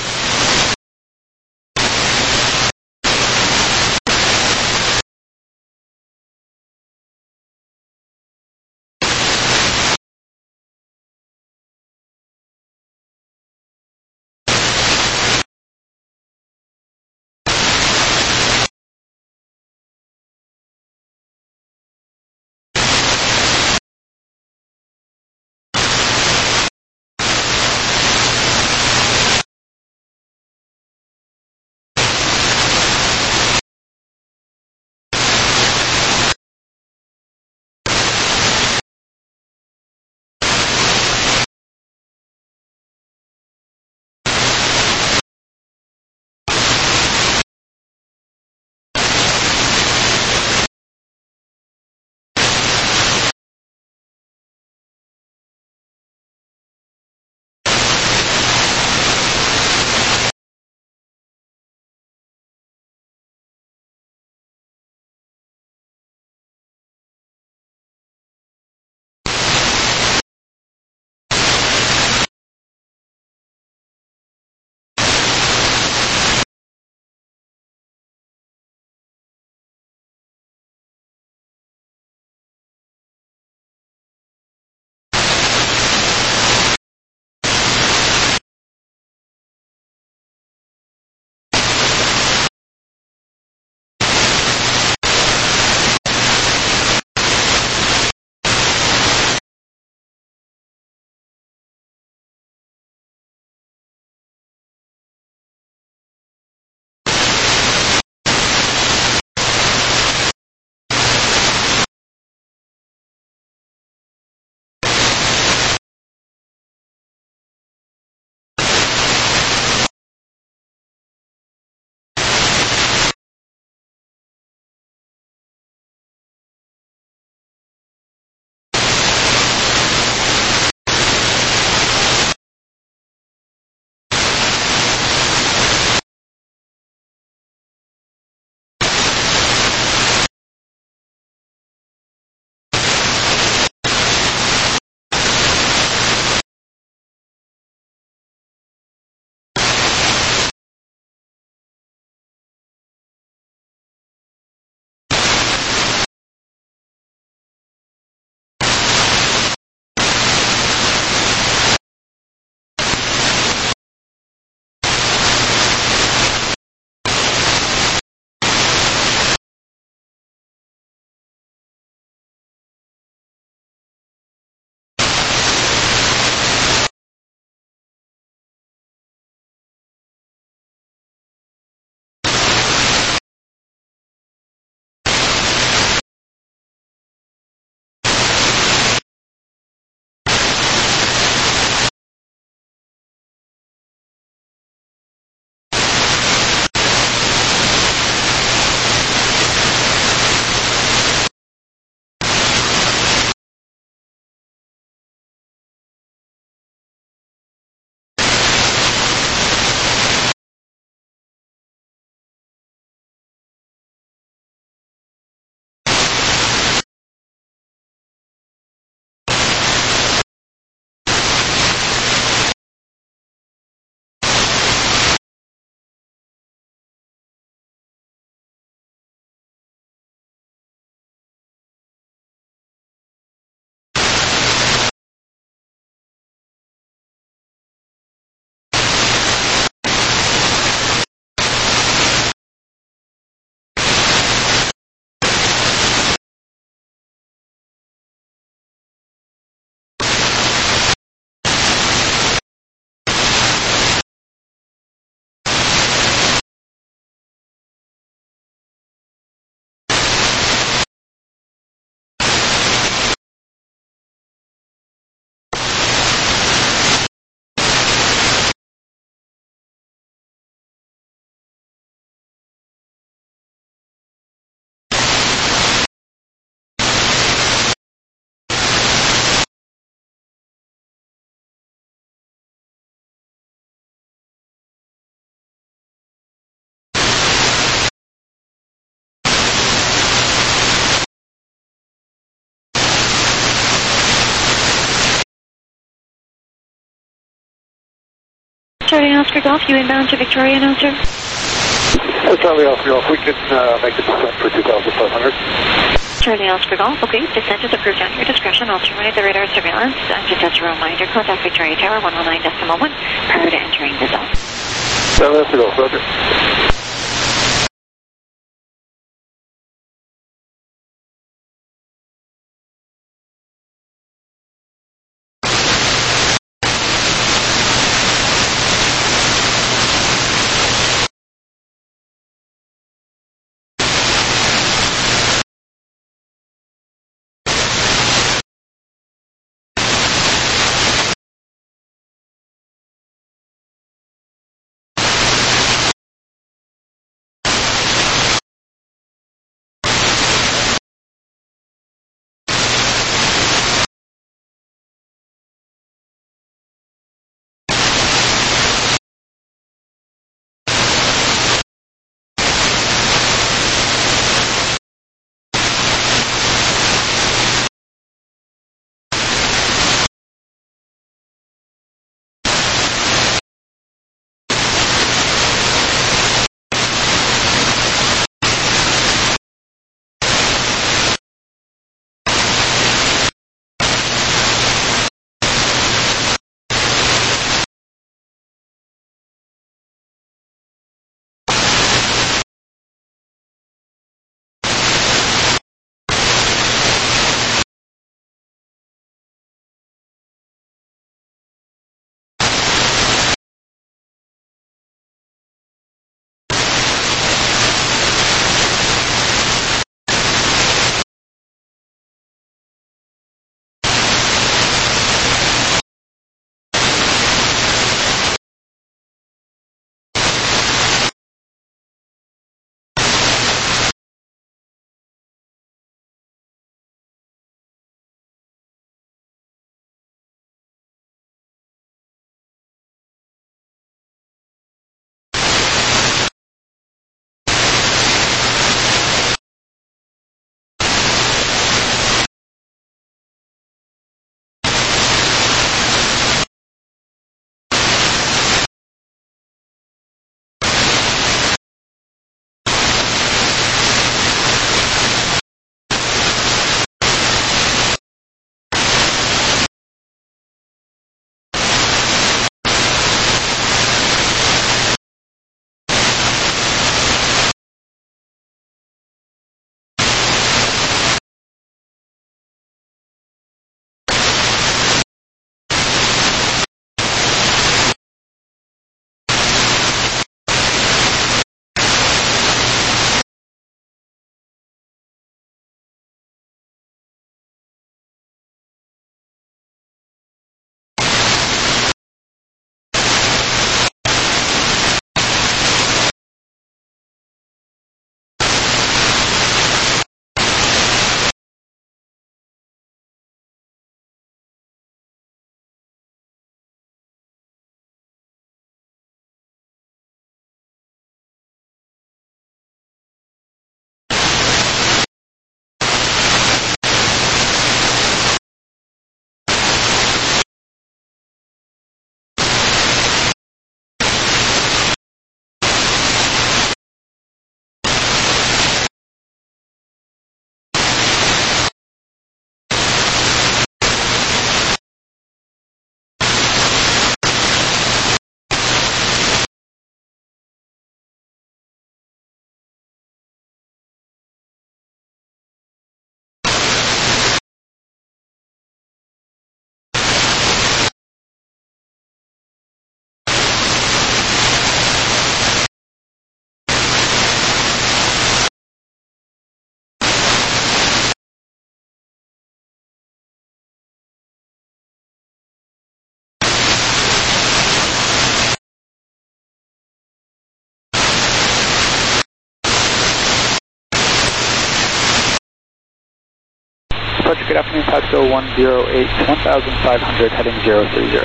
Charlie Oscar Golf, you inbound to Victoria now, sir? Charlie Oscar Golf, we can make a descent for 2,500. Charlie Oscar Golf, okay, descent is approved at your discretion. I'll terminate the radar surveillance. And just as a reminder, contact Victoria Tower 109.1 prior to entering the zone. Charlie Oscar Golf, roger. Departure, good afternoon, Pasco 108, 1,500, heading 030.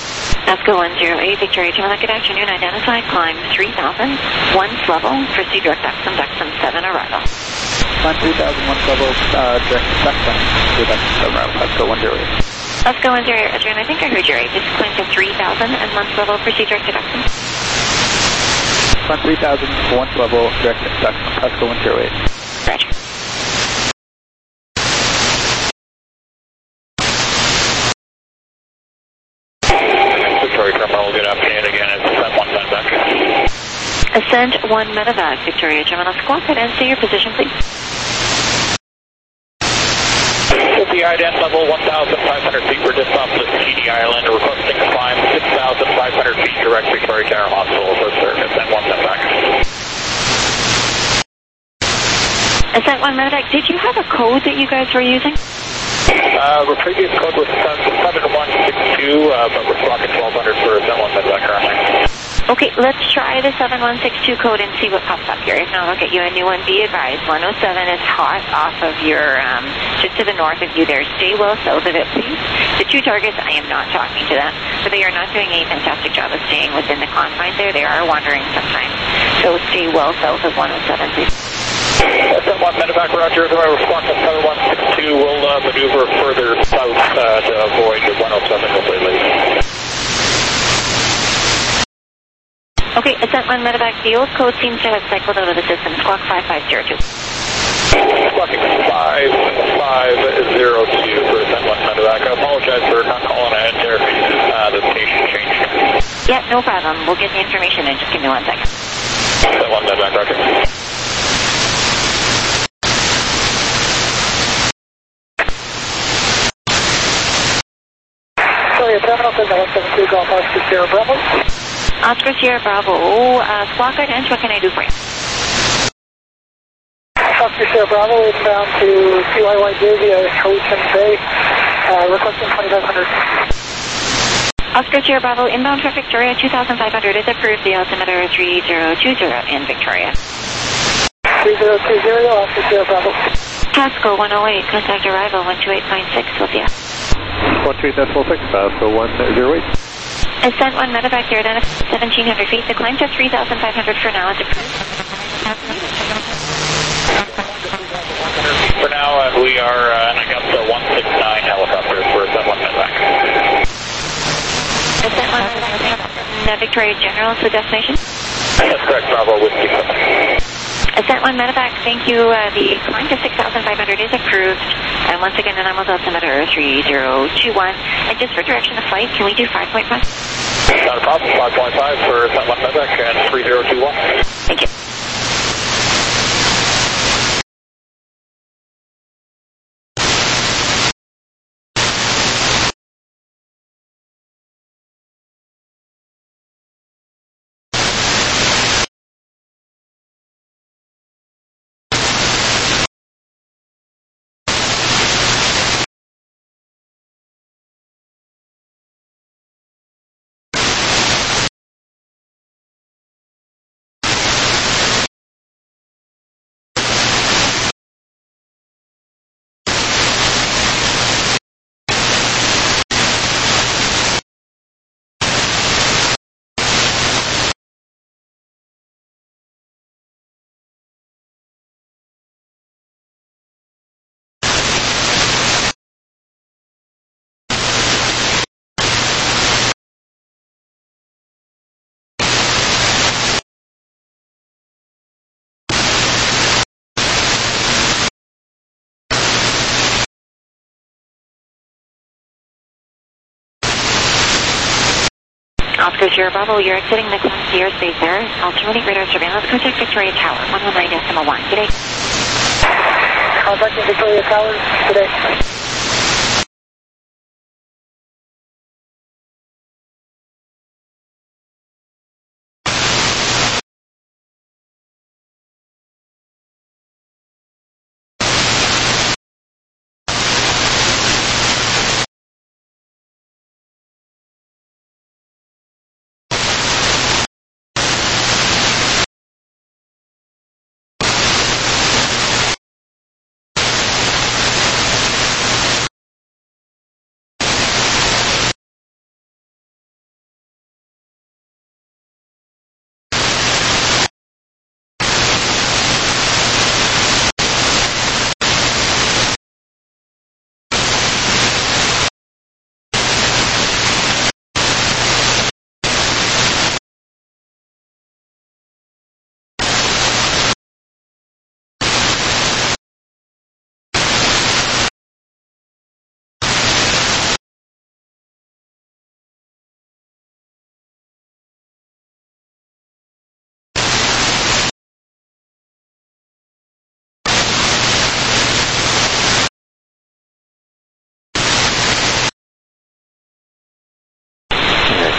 Pasco 108, Victoria Tower, good afternoon, identified, climb 3,000, once level, proceed direct Dexum 7, arrival. Climb 3,000, once level, direct Dexum 7, arrival, Pasco 108. Let's go into Adrian. I think I heard you right. Just climb to 3,000 and launch level, proceed direct to Duxton. Climb 3,000, launch level, direct to Duxton, Pasco 108. Roger. Victoria Terminal, good afternoon again. It's Ascent 1 Medevac. Ascent 1 Medevac, Victoria Terminal. Squawk ahead and say your position, please. The ident level 1,500 feet. We're just off the TD Island, requesting to climb 6,500 feet direct Victoria General Hospital. So, sir, Ascent 1 Medevac. Ascent 1 Medevac, did you have a code that you guys were using? The previous code was 7162, but we're squawking 1,200 for Ascent 1 Medevac currently. Okay, let's try the 7162 code and see what pops up here. If not, I'll get you a new one. Be advised, 107 is hot off of your, just to the north of you there. Stay well south of it, please. The two targets, I am not talking to them, but they are not doing a fantastic job of staying within the confines there. They are wandering sometimes. So stay well south of 107, please. Ascent 1 Medevac, roger. The response to 7162 will maneuver further south to avoid 107 completely. Okay, Ascent 1 Medevac, the old code seems to have cycled out of the system. Squawk 5502. Squawking 5502 for Ascent 1 Medevac. I apologize for not calling ahead there. The station changed. Yeah, no problem. We'll get the information in. Just give me 1 second. Ascent 1 Medevac, roger. Sorry, Terminal 772 Golf Oscar Sierra Bravo. Oscar Sierra Bravo. Squawk right in. What can I do for you? Oscar Sierra Bravo is bound to CYYJ via Ocean Bay, requesting 2,500. Oscar Sierra Bravo, inbound for Victoria, 2,500 is approved. The altimeter 3020 in Victoria. 3020, Oscar Sierra Bravo. Pasco 108, contact arrival 128.6, Sophia. 13.46, Pasco 108. Ascent 1 Medevac, you're down at 1,700 feet. The climb to 3,500 for now is approved. For now, we are heading up to 169 helicopters for Ascent 1 Medevac. Ascent 1 Medevac, Victoria General is the destination? That's correct, Bravo with the Ascent 1 Medevac, thank you. The climb to 6,500 is approved. And once again, the anomalous altimeter 3021. And just for direction of flight, can we do 5.5? Not a problem. 5.5 for Ascent 1 Medevac and 3021. Thank you. Oscar Sierra Bravo, you're exiting the Class C airspace there. I'll terminate radar surveillance. Contact Victoria Tower, 119.1. Good day. Contacting Victoria Tower today.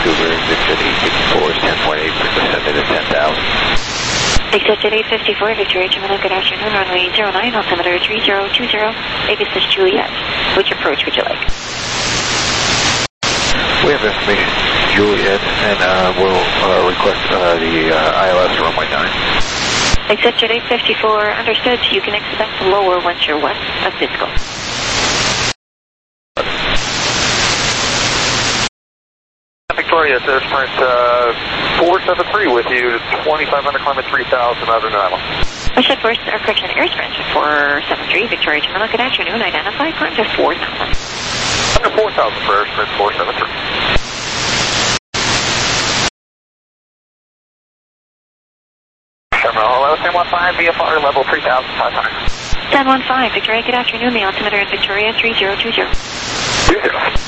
Vancouver, Victor 854 is 10.8, descended at 10,000. Accepted 854, Victoria Gemini, good afternoon, runway 09, altimeter 3020, Pegasus Juliet. Which approach would you like? We have information, Juliet, and we'll request the ILS runway 9. Accepted 854, understood. You can expect lower once you're west of Disco. Victoria, there's Sprint 473 with you, 2500 climb at 3000 out of Island. I said first, correction, Air Sprint 473, Victoria Gemini, good afternoon, identify, climb to 4,000. Under 4,000 for Air Sprint 473. Hello, 1015, VFR level 3,500. 1015, Victoria, good afternoon, the altimeter in Victoria 3020. 20.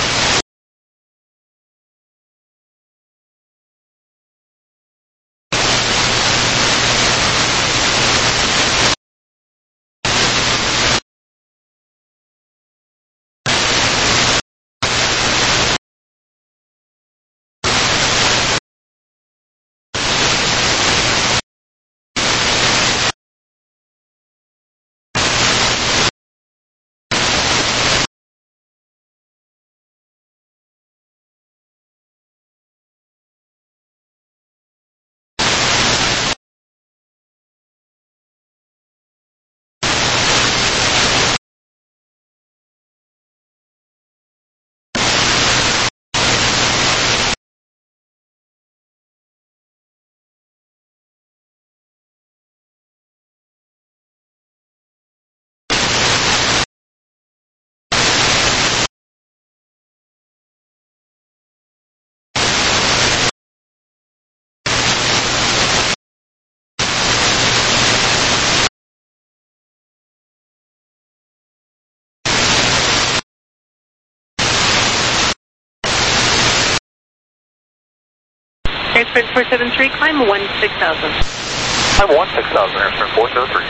Air Sprint 473, climb 16,000. I'm 16,000, Air Sprint 473.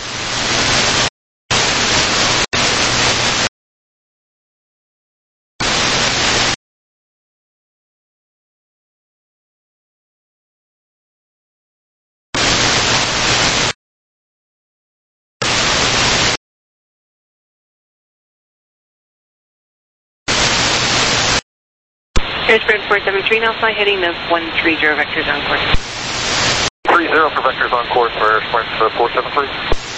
Air Sprint 473, now fly heading of 130 vectors on course. 30 for vectors on course for Air Sprint 473.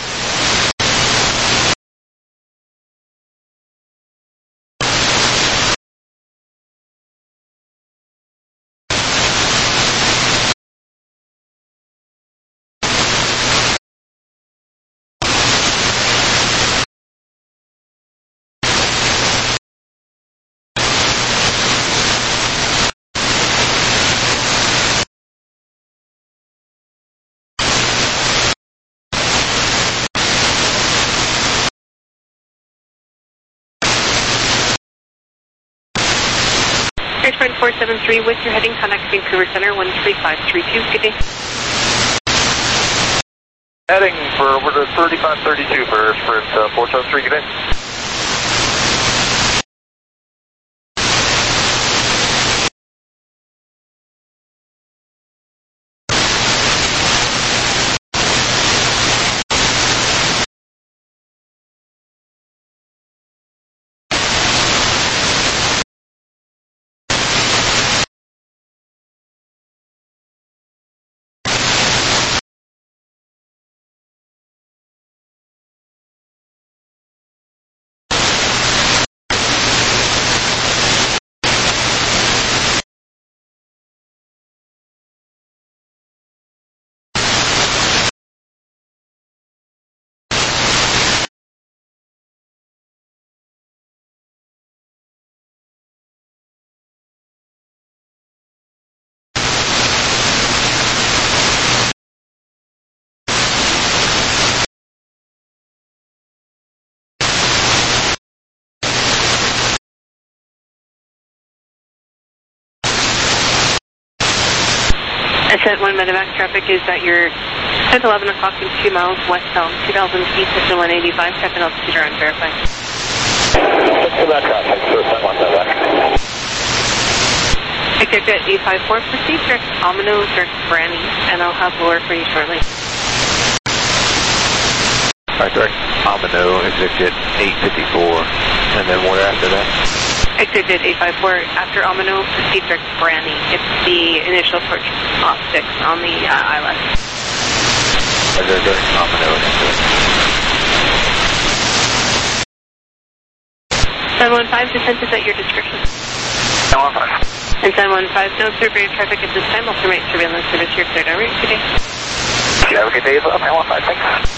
Air Sprint 473, with your heading, contact Vancouver Center 13532. Good day. Heading for over to 3532 for Air Sprint 473. Good day. Ascent 1 medevac traffic is at your 10:11 o'clock and 2 miles westbound, 2,000 feet, Cessna 185, second altitude around verify. What's that traffic for Ascent 1 medevac? Executive 854, proceed direct Omino, direct Branny, and I'll have lower for you shortly. Alright, direct Omino, exit 854, and then what after that? Exit 854, after Omino, proceed direct Branny. It's the initial approach off 6 on the ILS. Direct Omino, exit. 715, descent is at your discretion. 715. And 715, no observed grave traffic at this time. I'll terminate surveillance service here. Cleared out. Good day. You have a good day, 715, thanks.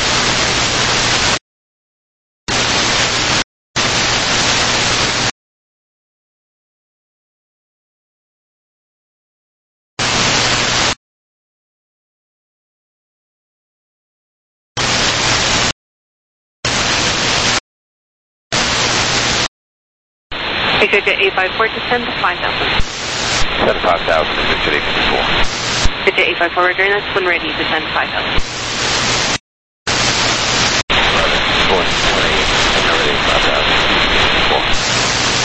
Exit 854, descend to 5,000. Descend to 5,000, exit 854. Exit 854, roger, and that's when ready, descend to 5,000. Going 20, and already 5,000, 854.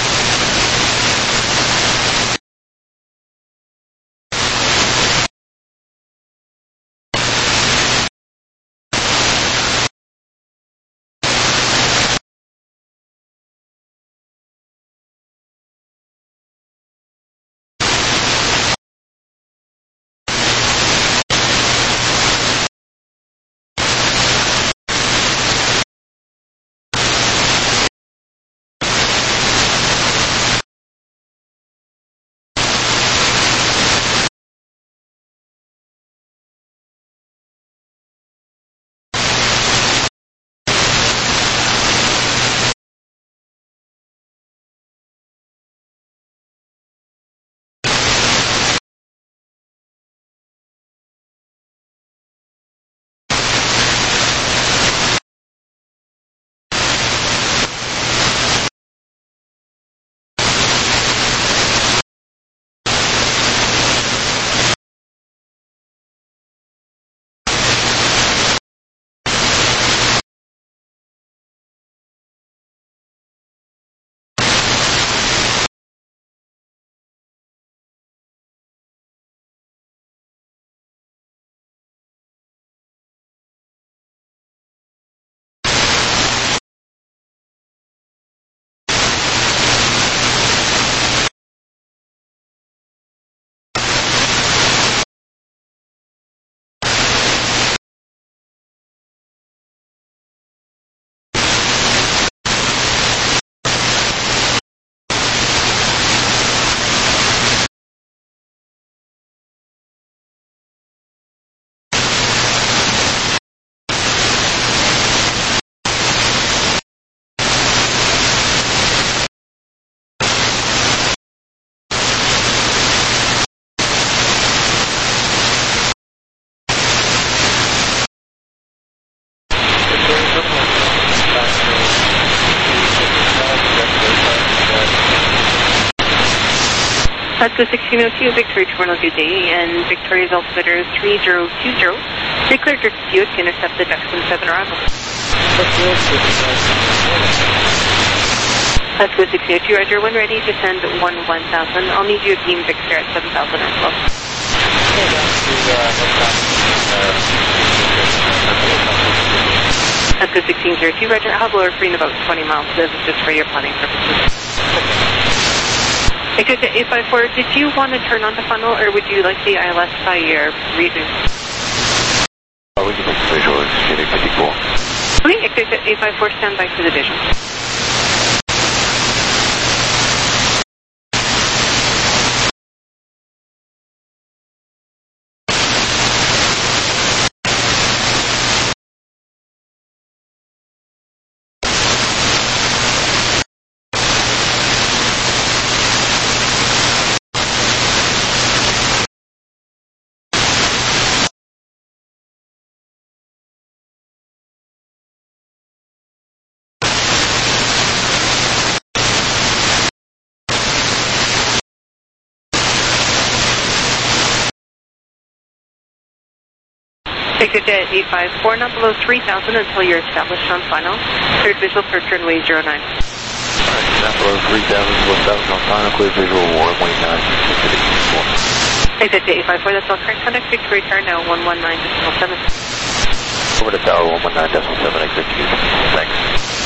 Pasco 1602, Victoria Toronto, good day, and Victoria's altimeter 3020. Declare direct Buick to intercept the Duxton 7 arrival. Pasco 1602, roger, when ready, descend 1000. I'll need you at Beam Victor at 7,000 as well. Pasco 1602, roger, I'll have lower for in about 20 miles. This is just for your planning purposes. Exit 854, did you want to turn on the funnel, or would you like the ILS by your redo? Oh, we can make the visual, it's 854. Okay, exit 854, stand by for the vision. Exit at 854, not below 3,000 until you're established on final. Third visual for runway 09. Buffalo 3000, West Southbound final, clear visual 119, 854, that's all correct. Contact Victoria Tower now, 119.7. Over to tower 119.7, exit 2. Thanks.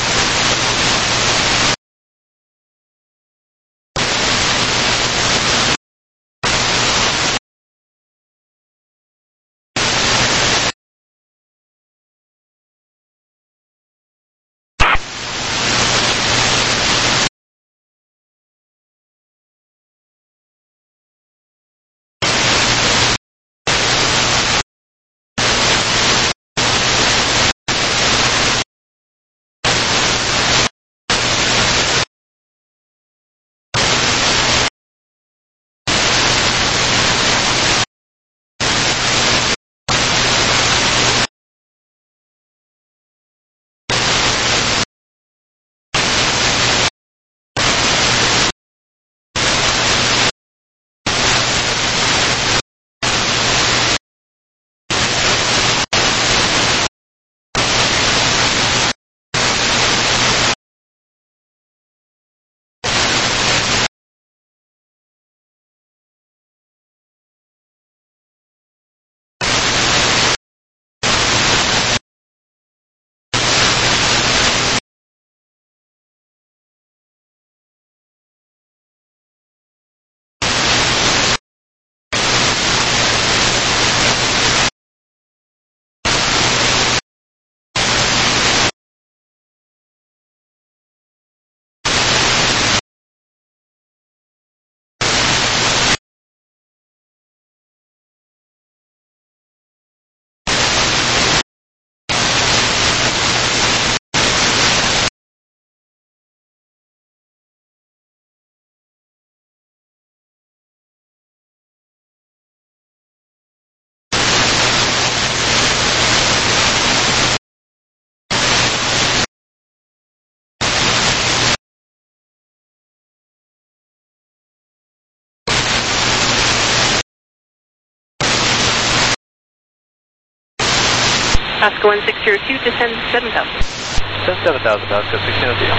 Oscar 1602, descend 7000. Descend 7000, Oscar 1602.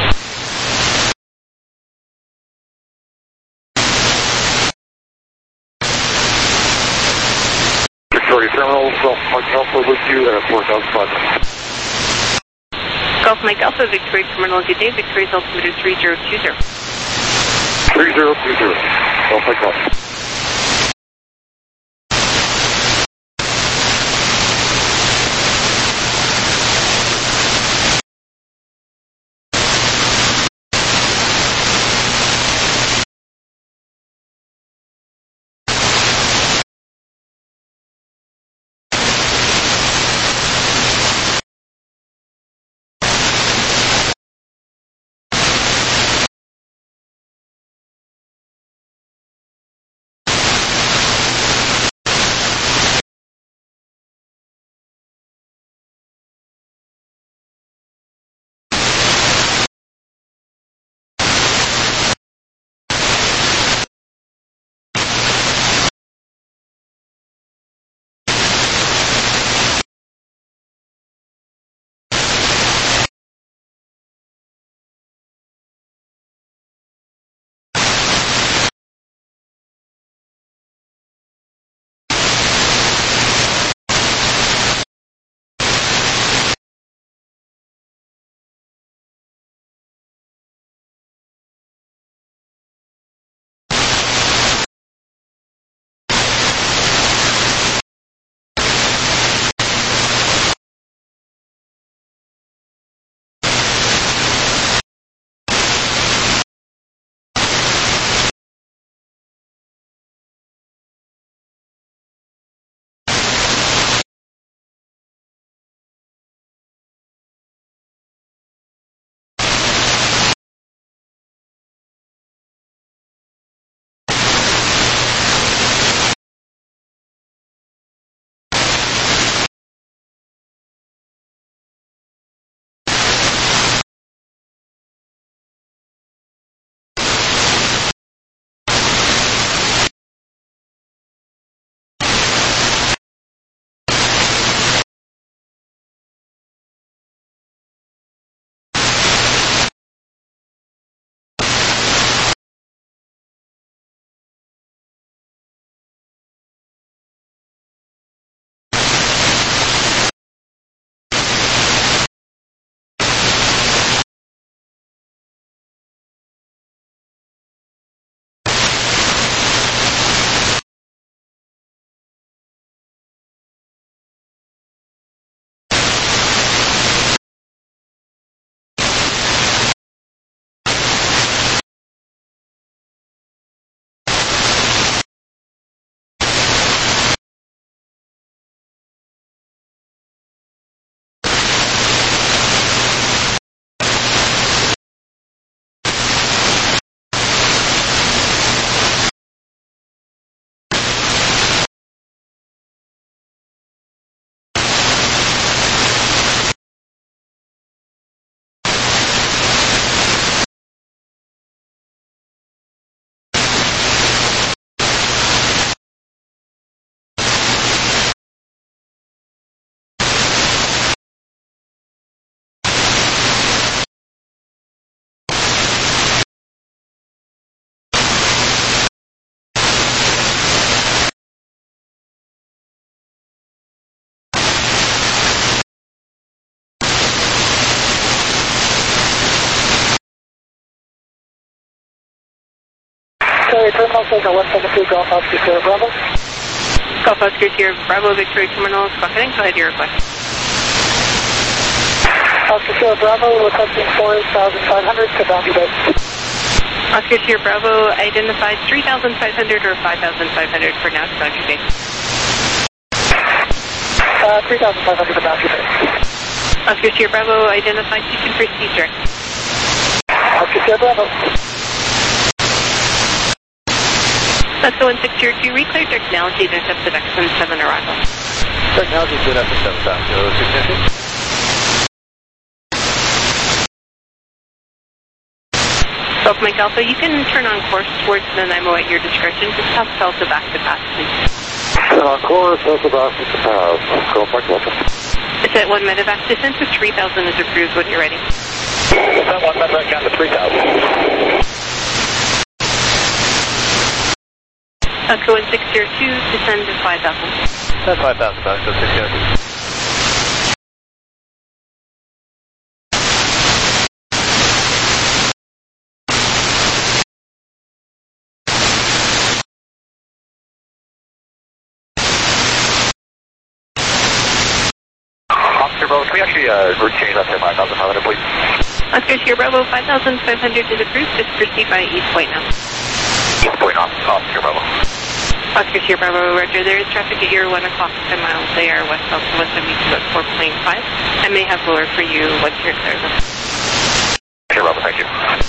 Victoria Terminal, Gulf Mike Alpha with you at 4005. Gulf Mike Alpha, Victoria Terminal, good day. Victoria's altimeter 3020. 3020, Gulf Mike Alpha. Oscar 172 Golf Oscar Sierra Bravo. Golf Oscar Sierra Bravo, Victoria Terminal, Squawk heading. Go ahead, your request. Oscar Sierra Bravo, requesting 4,500 to Boundary Bay. Oscar Sierra Bravo, identified 3,500 or 5,500 for now to Boundary Bay. 3,500 to Boundary Bay. Oscar Sierra Bravo, identified, you can proceed direct. Oscar Sierra Bravo. Let's go 1602, reclear direct analogy, intercept the Dexon 7 arrival. Technology to Dexon 7 south, 0650. Golf Mike Alpha, you can turn on course towards Nanaimo at your discretion. Just have Delta back to pass, please. Turn on course, Delta back to pass. Golf Mike Alpha. It's at 1 medevac. Descent to 3,000 is approved when you're ready. Descent 1 medevac down to 3,000. Let's go 1602, descend to 5,000. That's 5,000 bucks, so 602. Bravo, can we actually route change that to 5,500, please? Oscar Sierra Bravo, 5,500 is approved. Just proceed by East Point now. East Point off, Oscar Bravo. Oscar Sierra Bravo, roger. There is traffic at your 1 o'clock 10 miles. They are westbound to 172 at 4.5. I may have lower for you once you're clear them. Sierra Bravo, thank you.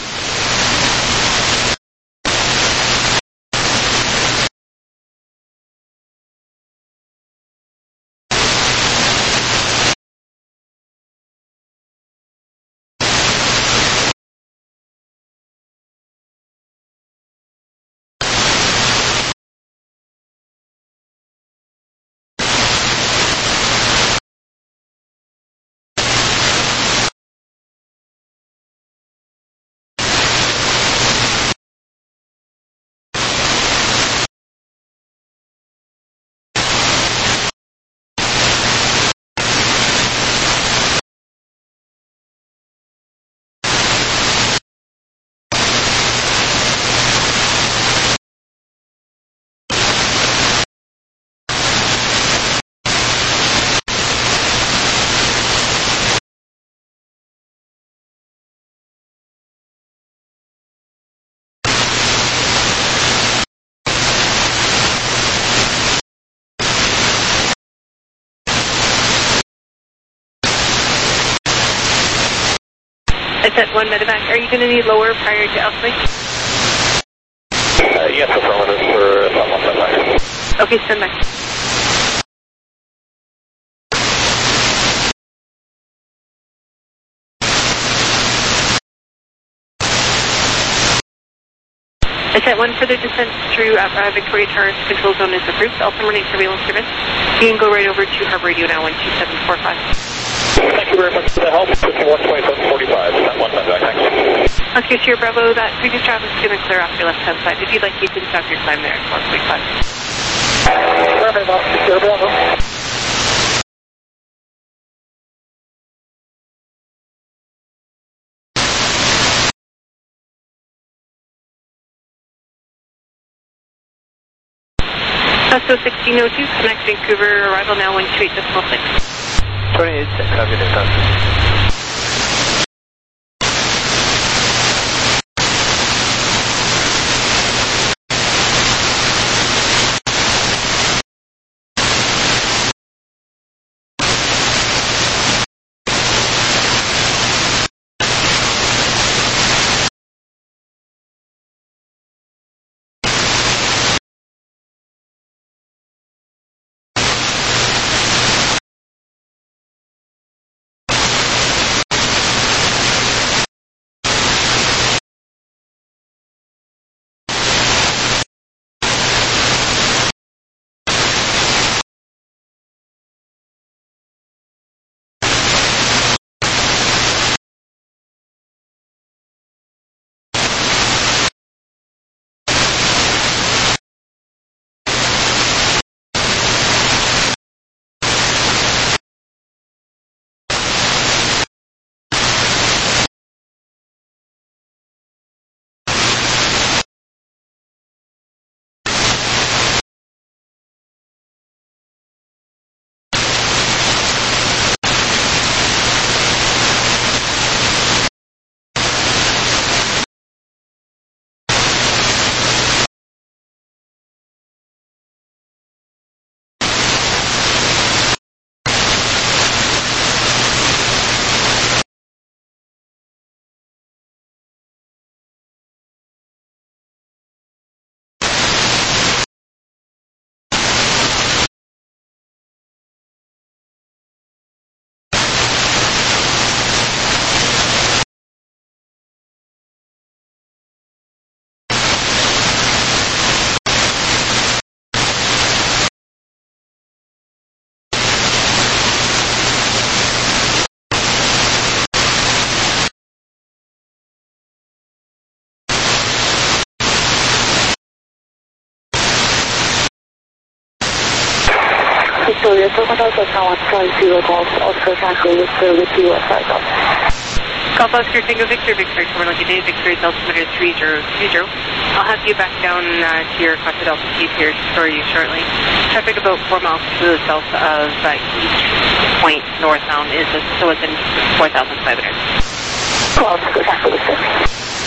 It's at 1 medevac. Are you going to need lower prior to Elsley? Yes, affirmative for 1 medevac. Okay, stand by. It's at 1 further descent through Victoria Terrace. Control zone is approved. I'll terminate surveillance service. You can go right over to Harbor Radio now, 12745. Thank you very much for the help. 512745. Descent 1 medevac, thanks. Oscar Sierra Bravo, that previous traffic is going to clear off your left-hand side. If you'd like, you can stop your climb there at 1.5. Perfect, Oscar Sierra Bravo. Oscar 1602, connect Vancouver, arrival now 128.6. 28.6, have a good day, Oscar. Victoria, so when I was now on flight 0 Golf, Oscar Tango with the US side. Golf Oscar Tango Victor, Victoria Terminal, good day, Victoria's altimeter 3020. I'll have you back down to your requested altitude here to store you shortly. Traffic about 4 miles to the south of East Point northbound is still within 4,500. Oscar Tango Victor.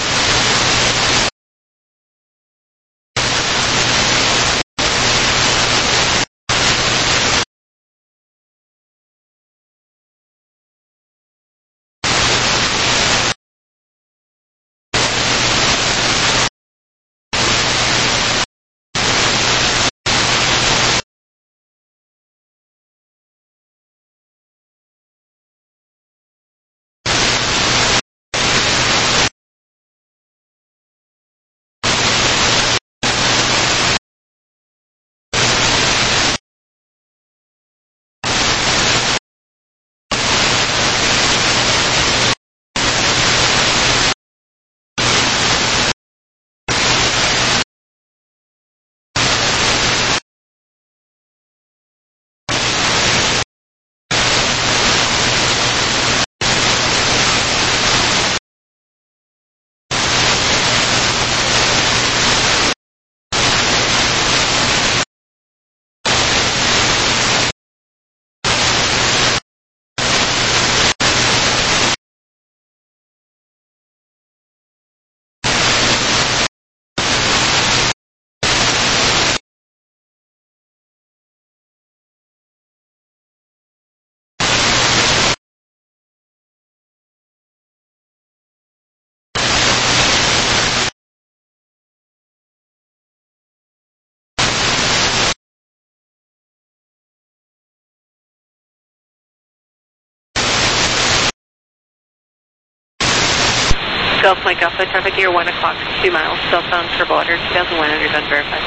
Gulf Mike Alpha, traffic here 1 o'clock, 2 miles, southbound Turbo Otter, 2,100 unverified.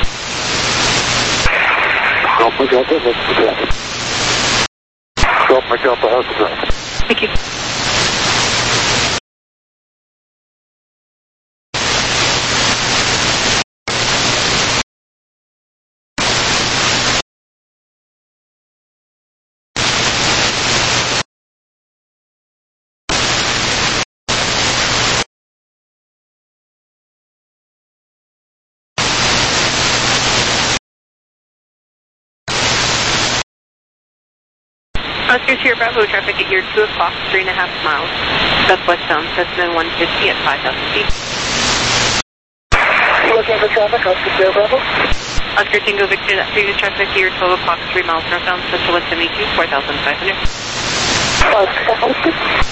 Gulf Mike Alpha, what's the traffic? Gulf Mike Alpha, how's the traffic? Thank you. Oscar Sierra Bravo, traffic at your 2 o'clock, 3.5 miles, southwestbound Cessna 150 at 5,000 feet. Looking for traffic, Oscar Sierra Bravo. Oscar Tango Victor, that previous traffic at your 12 o'clock, 3 miles northbound Cessna 172, 4,500. Oscar.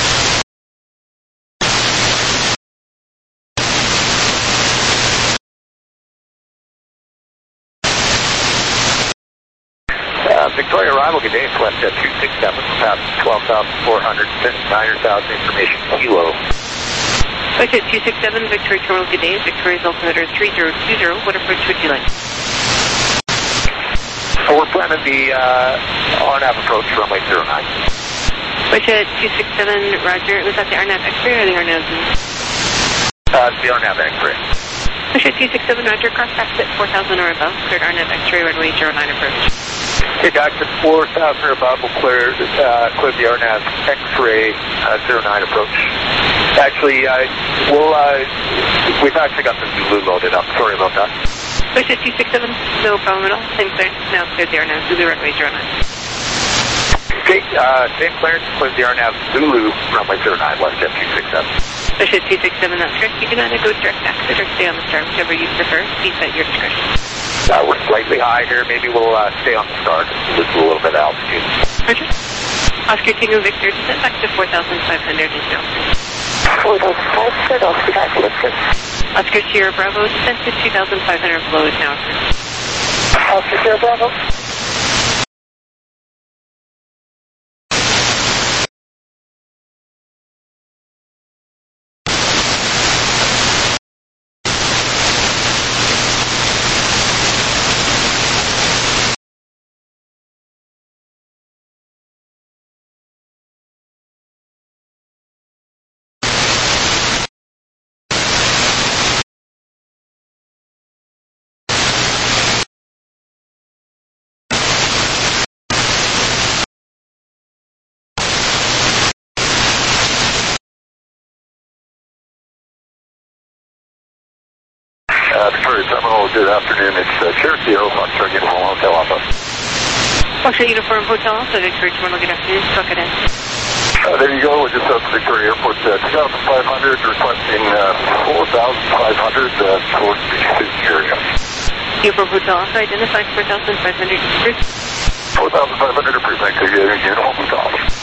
Victoria arrival, good day, WestJet 267, past 12,400, 900,000 information, kilo. WestJet 267, Victoria Terminal, good day, Victoria's altimeter 3020, what approach would you like? So we're planning the RNAV approach, runway 09. WestJet 267, roger, was that the RNAV X-ray or the RNAV Zoom? The RNAV X-ray. WestJet 267, roger, cross taxi at 4,000 or above, cleared RNAV X-ray, runway 09 approach. Okay, Doctor, 4,000 or above will clear the RNAV X-ray 09 approach. Actually, we've actually got the Zulu loaded up. Sorry about that. WestJet 267, no problem at all. Same clearance, now cleared the RNAV Zulu, runway 09. Okay, same clearance, cleared the RNAV Zulu, runway 09, WestJet 267. WestJet 267, that's correct. You can either go direct exit or stay on the start, whichever you prefer. Seats at your discretion. We're slightly high here. Maybe we'll stay on the start. Lose a little bit of altitude. Roger. Oscar Tango Victor, descent back to 4,500 is now. 4,500, Oscar Tango Victor. Oscar Sierra Bravo, descent to 2,500 below is now. Oscar Sierra Bravo. afternoon. It's Cherokee Sierra Foxtrot Uniform Hotel Alpha. Foxtrot Uniform Hotel Alpha, Victoria Terminal, good afternoon. Suck it in. There you go. We're just out to Victoria Airport, 2,500, requesting 4,500 towards the area. Uniform Hotel Alpha, identified 4,500 approved. 4,500 approved. Thank you. Uniform Hotel Alpha.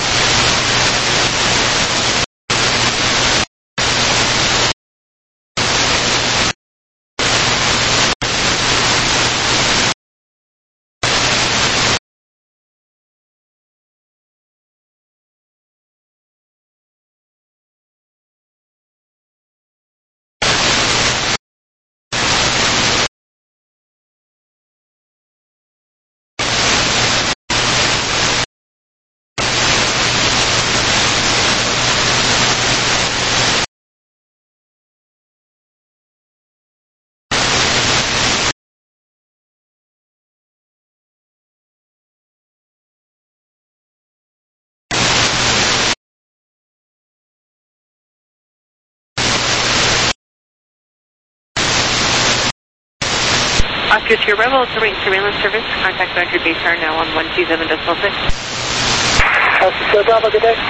Oscar to your Rebel, terminate surveillance service. Contact Badger Base are now on 127.6. Oscar to Bravo, good day.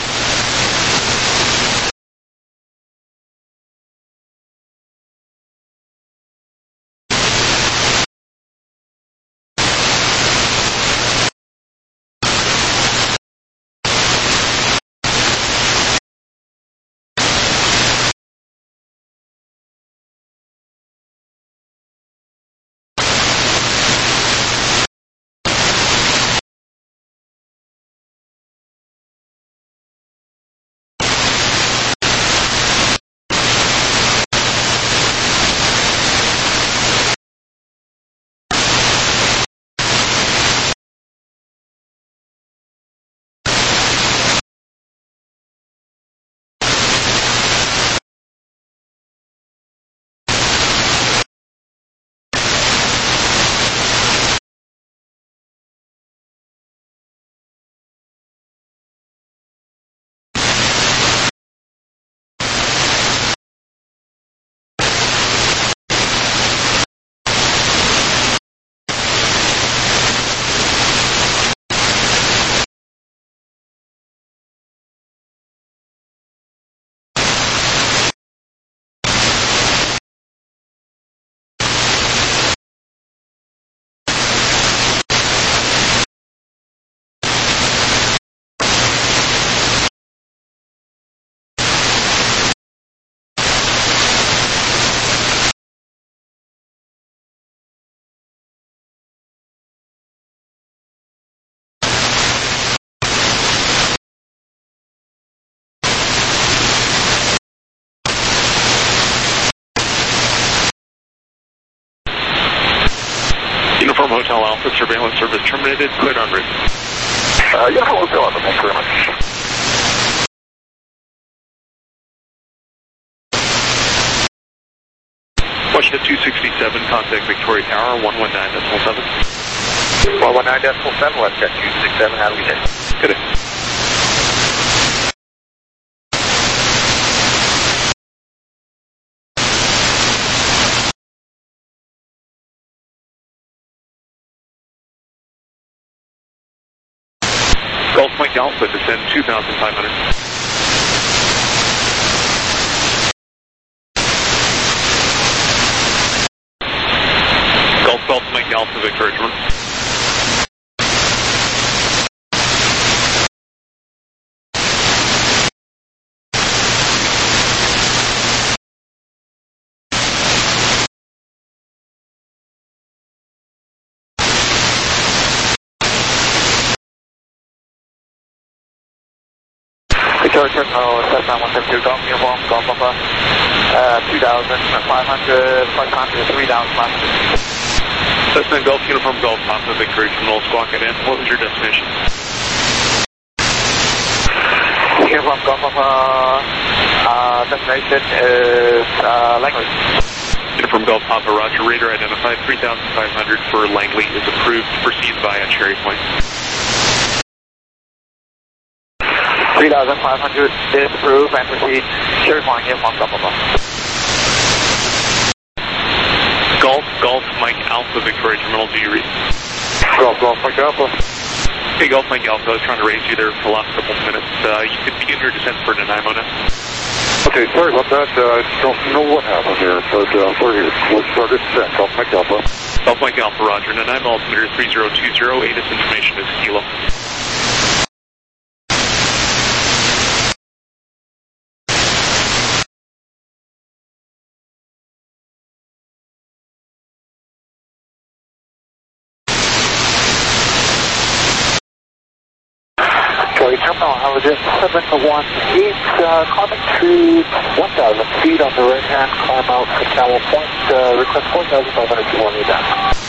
Uniform Hotel Alpha, surveillance service terminated. Cleared en route. Uniform Hotel Alpha, thank you very much. Washington 267, contact Victoria Tower, 119.7. 119.7, Westjet 267, how do we do? Good day. Gulf Mike Alpha, descend 2,500. Gulf Mike Alpha, Victoria Terminal. Victoria Terminal, Cessna 172, Golf Uniform, Golf Alpha, 2,500, flight time to 3,000 left. Cessna Golf Uniform, Golf Alpha, Victoria Terminal, squawk it in. What was your destination? Uniform, Golf Alpha, destination is Langley. Uniform Golf Alpha, roger, radar identified, 3,500 for Langley is approved, proceed via Cherry Point. 3,500 is approved and proceed. Cherry Point, Uniform Golf Alpha. Golf Mike Alpha, Victoria Terminal, do you read? Golf Mike Alpha. Hey, Golf Mike Alpha, I was trying to raise you there for the last couple of minutes. You could begin your descent for Nanaimo now. Okay, sorry about that. I don't know what happened here, but we're here. Let's start it descent. Golf Mike Alpha. Golf Mike Alpha, roger. Nanaimo altimeter 3020, ATIS information is Kilo. Terminal, Halojet 718, climbing to 1,000 feet on the right hand, climb out to Camel Point, request 4,500 to 1 down.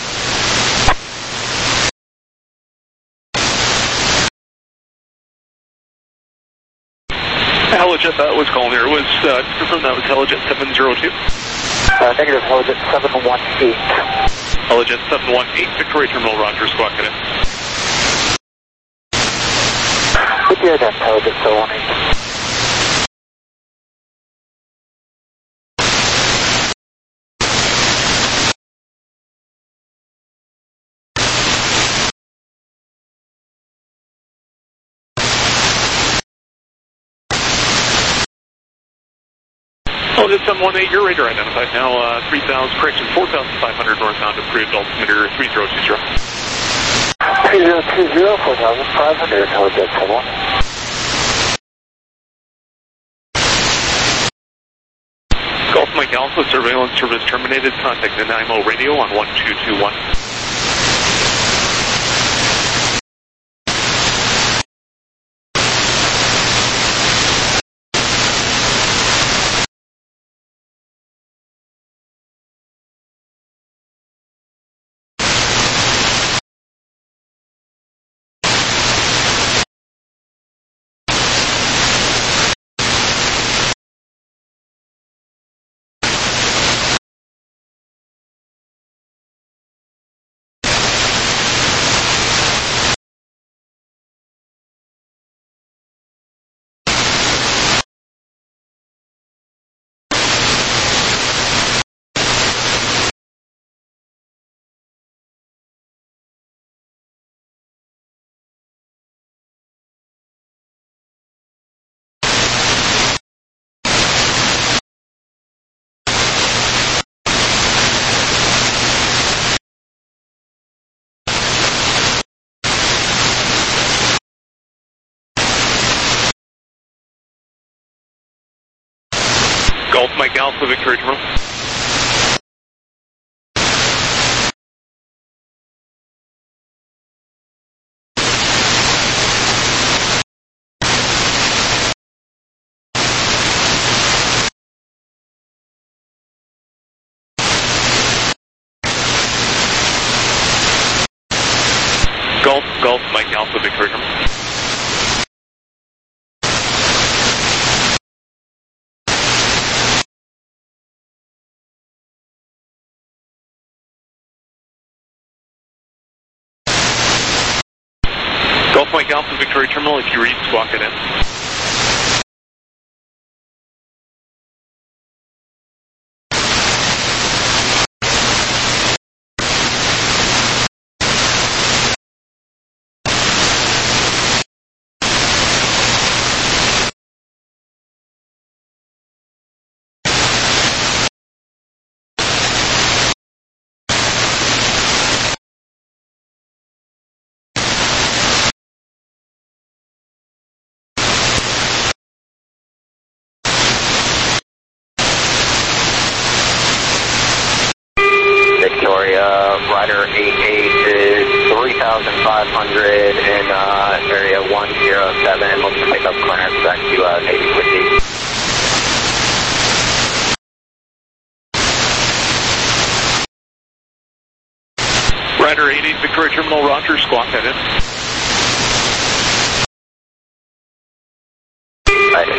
Halojet, that was calling here. Was, confirm that was Halojet 702? Negative, Halojet 718. Halojet 718, Victoria Terminal, roger, squawk it in. With the ident, Halojet 718. Halojet 718, your radar identified now, 3,000, correction, 4,500 northbound, approved altimeter 3020. 3020, 4,500, Halojet 718. Golf Mike Alpha, surveillance service terminated. Contact Nanaimo radio on 1221. Golf Mike Alpha, Victoria Terminal. Golf Mike Alpha, Victoria Terminal. Golf Mike Alpha, Victoria Terminal, if you read, squawk it in. Rider 88 is 3,500 in area 107. Looking to pick up clearance back to Navy Whiskey. Rider 88, Victoria Terminal, roger, squawk that in. Right.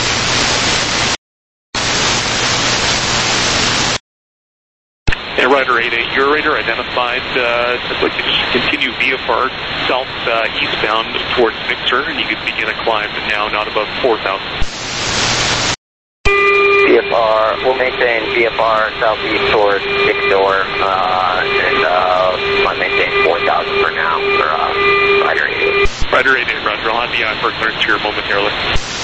And Rider 88, your radar identified, like you just continue VFR south eastbound towards Mixer, and you could begin a climb now not above 4,000. VFR, we'll maintain VFR southeast towards Victor, and I'll maintain 4,000 for now for Rider 88. Rider 88, Roger. I'll have the eye for clearance here momentarily.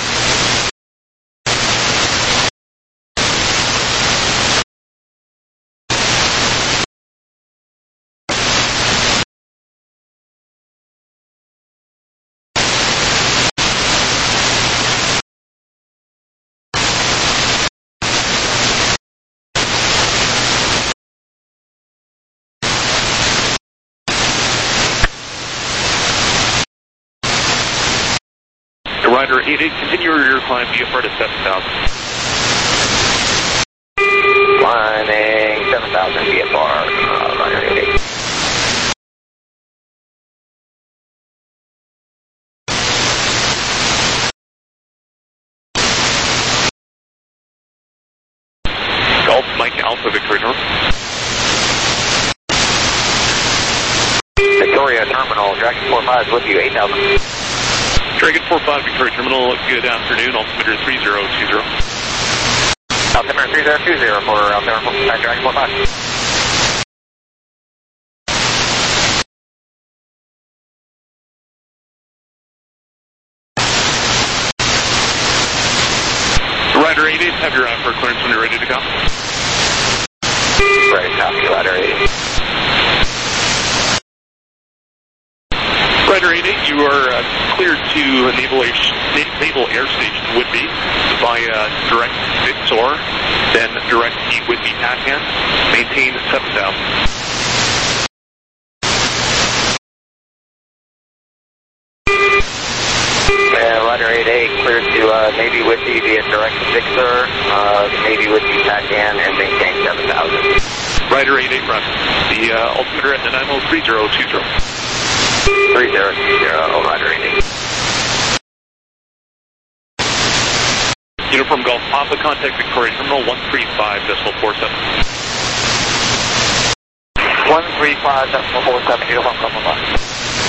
Rider 88, continue your climb VFR to 7,000. Climbing 7,000 VFR, Rider 88. Golf Mike Alpha Victoria North. Victoria Terminal, Dragon 45 with you, 8,000. Dragon 45 Victoria Terminal, good afternoon, altimeter 3020. Altimeter 3020 for altimeter Dragon 45. Rider 88, have your eye for clearance when you're ready to go. Ready to copy, Rider 88. Rider 88, you are cleared to Naval Air Station Whitby via direct Victor, then direct the Whitby Tatcan, maintain 7,000. Rider 88 cleared to Navy Whitby via direct Victor, Navy Whitby Tatcan, and maintain 7,000. Rider 88, run. The altimeter at the 903020. 3020, Rider 88. Uniform Golf Papa, contact Victoria Terminal 135.47. 135.47, Uniform Golf Papa.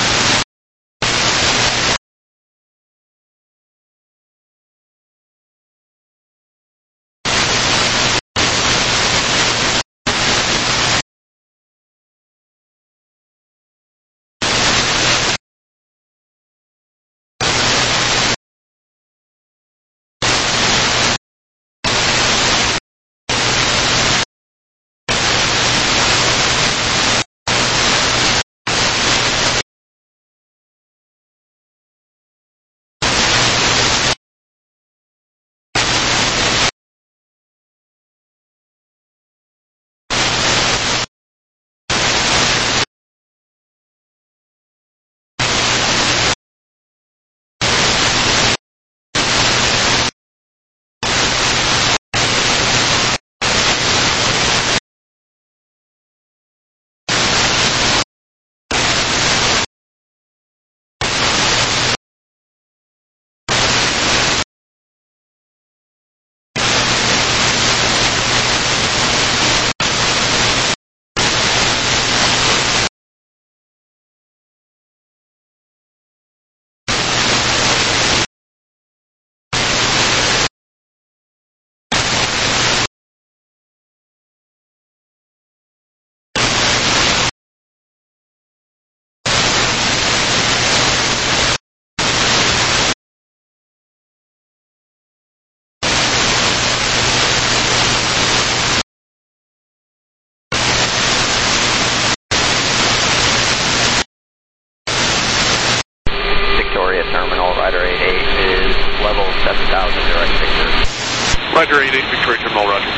Terminal, Rider 88 is level 7,000, direct Victor. Rider 88, Victoria Terminal, roger.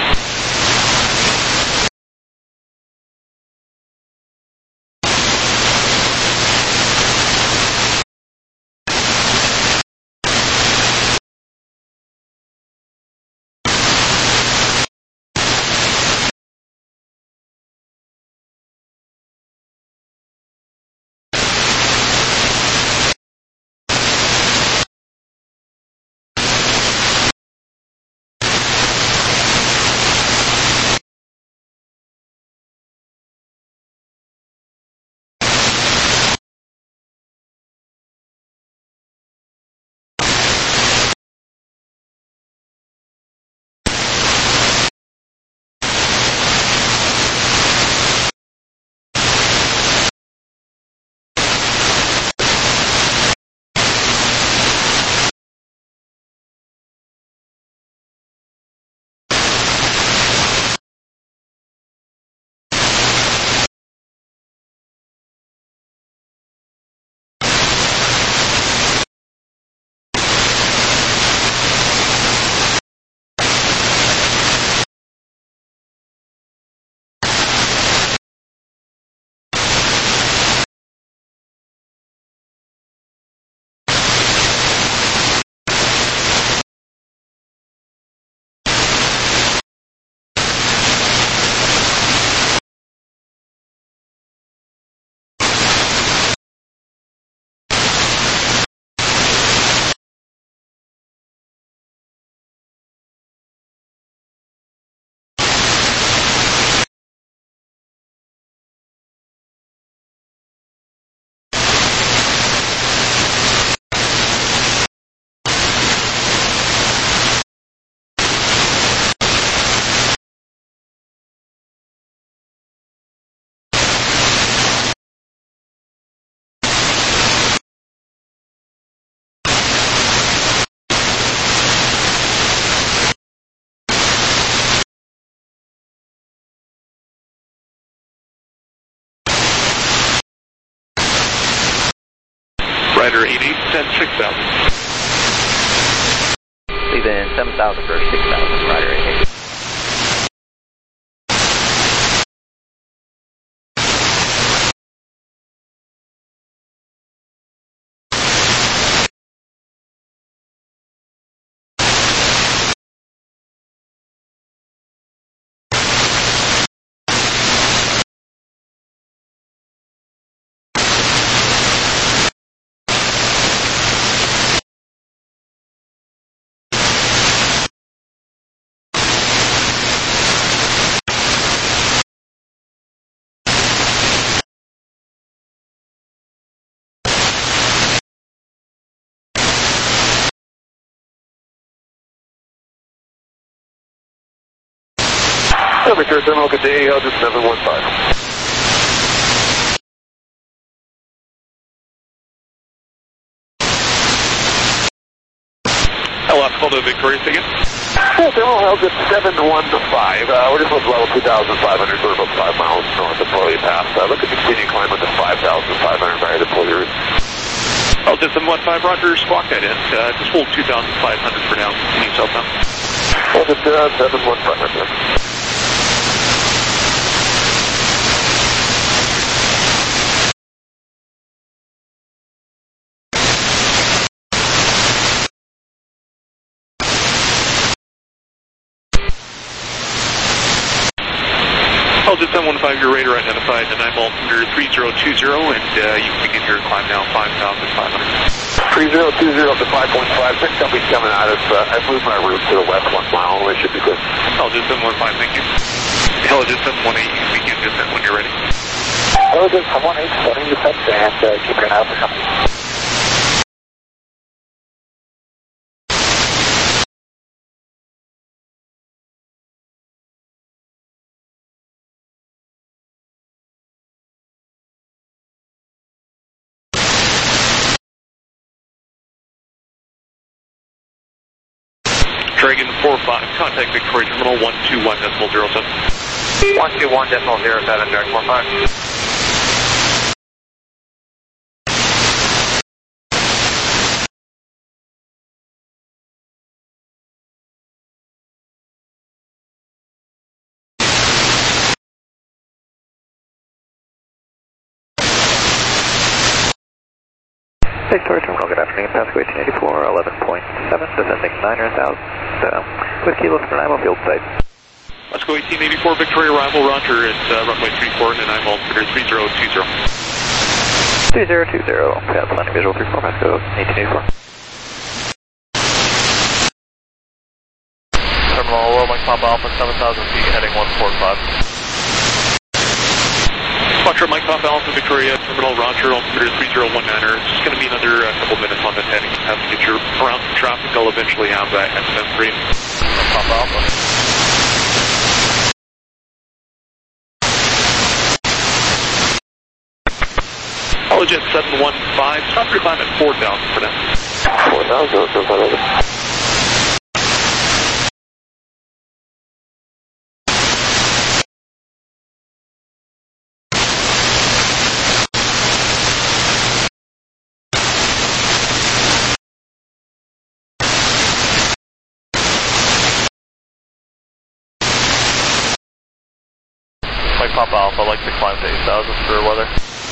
Ryder 88, descend 6,000. Leave in 7,000 for 6,000, Ryder 88. Victoria Terminal, good day, Elgin 715. Hello, Alpha Victoria, again. Yeah, Terminal Elgin 715. We're just level 2,500, we're about 5 miles north of Foley Pass. Look at continue climb up to 5,500 via the Foley route. Elgin 715, Roger, squawk that in. Just hold 2,500 for now. Continue southbound. Elgin 715 right there. Elgin 715, your radar identified, the 9 altimeter 3020, and you can begin your climb now, 5,500. 3020 up to 5.5. Next company's coming at us. I've moved my route to the west 1 mile. We should be good. Elgin 715, thank you. Elgin 718, you can begin descent when you're ready. Elgin 718, starting descent and keep your eye out for company. Dragon 45, contact Victoria Terminal 121.07. 121.07, Dragon 45. Victoria Terminal, good afternoon. Pasco 1884, 11.7, descending 9,000. Whiskey Lifter Nemo field site. Let's go 1884, Victoria arrival, Roger, at runway 34 and 9 altimeter 3020. 3020, path landing visual 34, Pasco 1884. Terminal Mike Papa Alpha 7,000 feet, heading 145. Foxtrot Mike Papa Alpha Victoria Terminal, Roger, altimeter 3019er. It's just going to be another couple minutes on this heading. Have to get your around some traffic. I'll eventually have that XM free. Papa Alpha. Holojet 715, stop your climb at 4,000 for now. 4,000, so far over. Mike Papa Alpha, I'd like to climb to 8,000 for weather.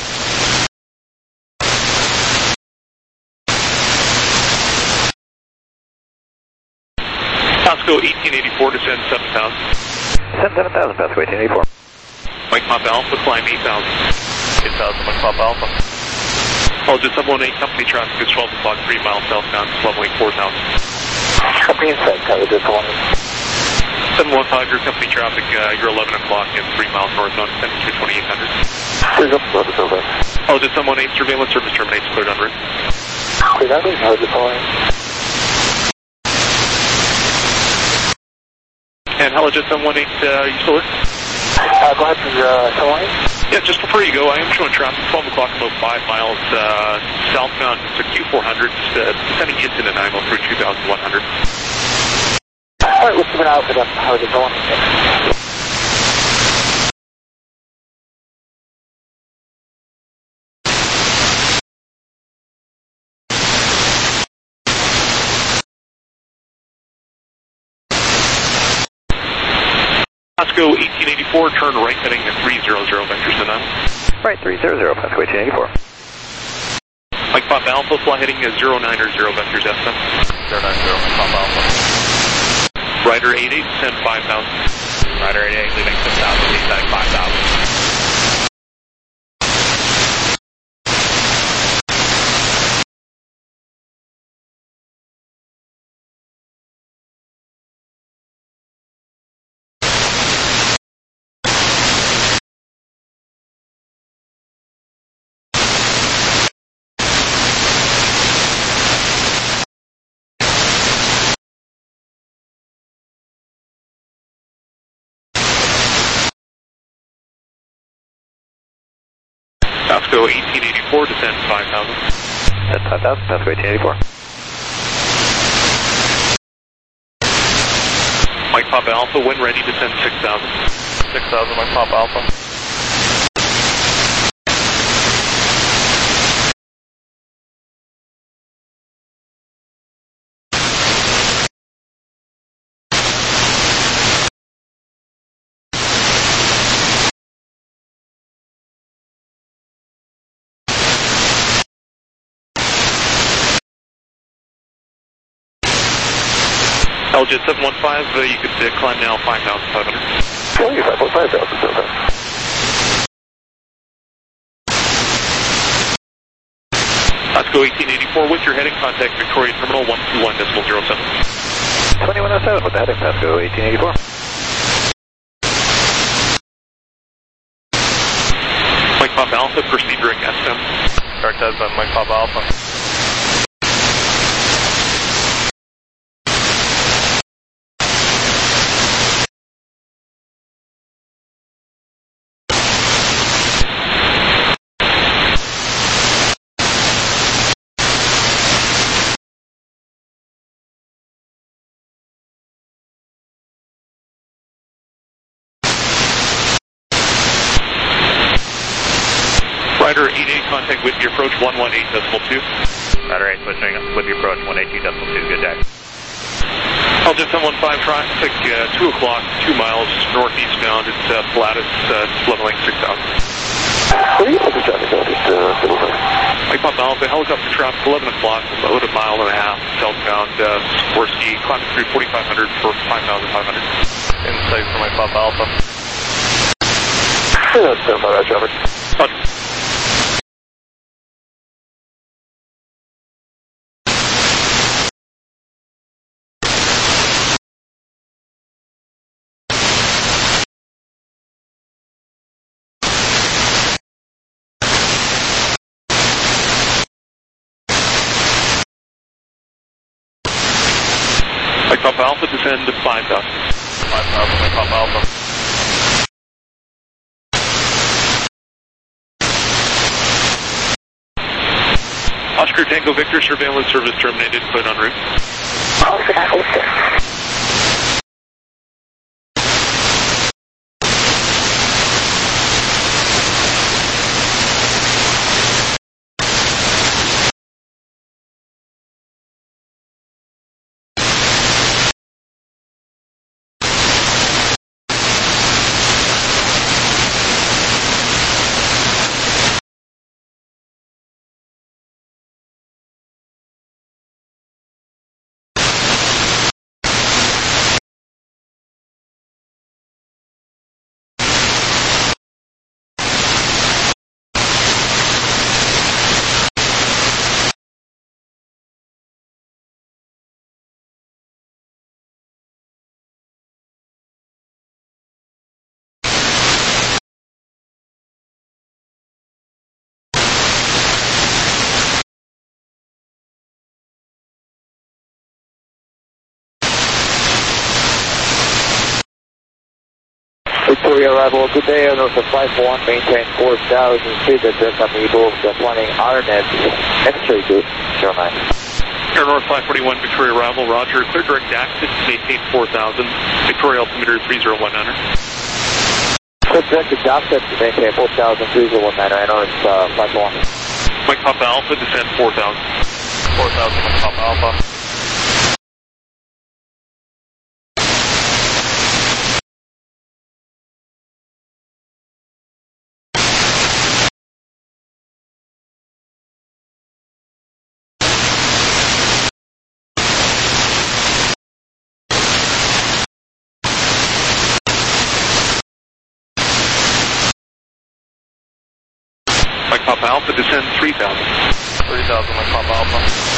Pasco 1884, descend 7,000. Descend 7,000, Pasco 1884. Mike Papa Alpha, climb 8,000. 8,000, Mike Papa Alpha. Holojet 718, company traffic is 12 o'clock, 3 miles southbound, leveling 4,000. Company inside, cover this one. 715, your company traffic, you're 11 o'clock and 3 miles northbound, temperature 2800. Clear up, service over. Holojet 718, surveillance service terminates, cleared en route. Clear up, how's it going? And Holojet 718, you still there? Go ahead, Hawaii. Yeah, just before you go, I am showing traffic 12 o'clock, about 5 miles southbound to Q400, descending into Nanaimo through 2100. All right, let's move it out for them. How's it going? Pasco 1884, turn right heading 300 vectors to 9. Right, 300, Pasco 1884. Mike Papa Alpha, fly heading 090 vectors SM. 090, Mike Papa Alpha. Rider 88, descend 5,000. Rider 88, leaving 6,000, descending 5,000. Pasco 1884, descend 5,000. Descend 5,000, Pasco 1884. Mike Papa Alpha, when ready, descend 6,000. 6,000, Mike Papa Alpha. LJ 715, you could climb now 5,500. Okay, 5,000. Pasco 1884, with your heading, contact Victoria Terminal 121.07. 2107 with the heading, Pasco 1884. Mike Papa Alpha, proceed direct SM. Direct SM, Mike Papa Alpha. Rider 88, contact Whitby approach 118.2. Rider 8, switching Whitby approach 118.2, good day. LJ 715, traffic 2 o'clock, 2 miles northeast bound. It's Pilatus, leveling 6,000. What are you looking traffic northeast, Mike Papa Alpha, helicopter traffic 11 o'clock, about a mile and a half southbound, Sikorsky, climbing through 4,500 for 5,500. Insight for Mike Papa Alpha. Stand by that traffic. Mike Papa Alpha, descend to 5,000. 5,000, Mike Papa Alpha. Oscar Tango Victor, surveillance service terminated, put en route. Victoria arrival, good day, north of 51, maintain 4,000 feet, address Amiable, deploying RNet, X-ray group, 09. Air North 541, Victoria arrival, roger, clear direct access, maintain 4,000, Victoria altimeter 3019. Clear direct access, maintain 4,000, 3019, Air North 541. Mike Papa Alpha, descend 4,000. 4,000, Mike Papa Alpha. Papa Alpha, descend 3,000. 3,000, Mike Papa Alpha.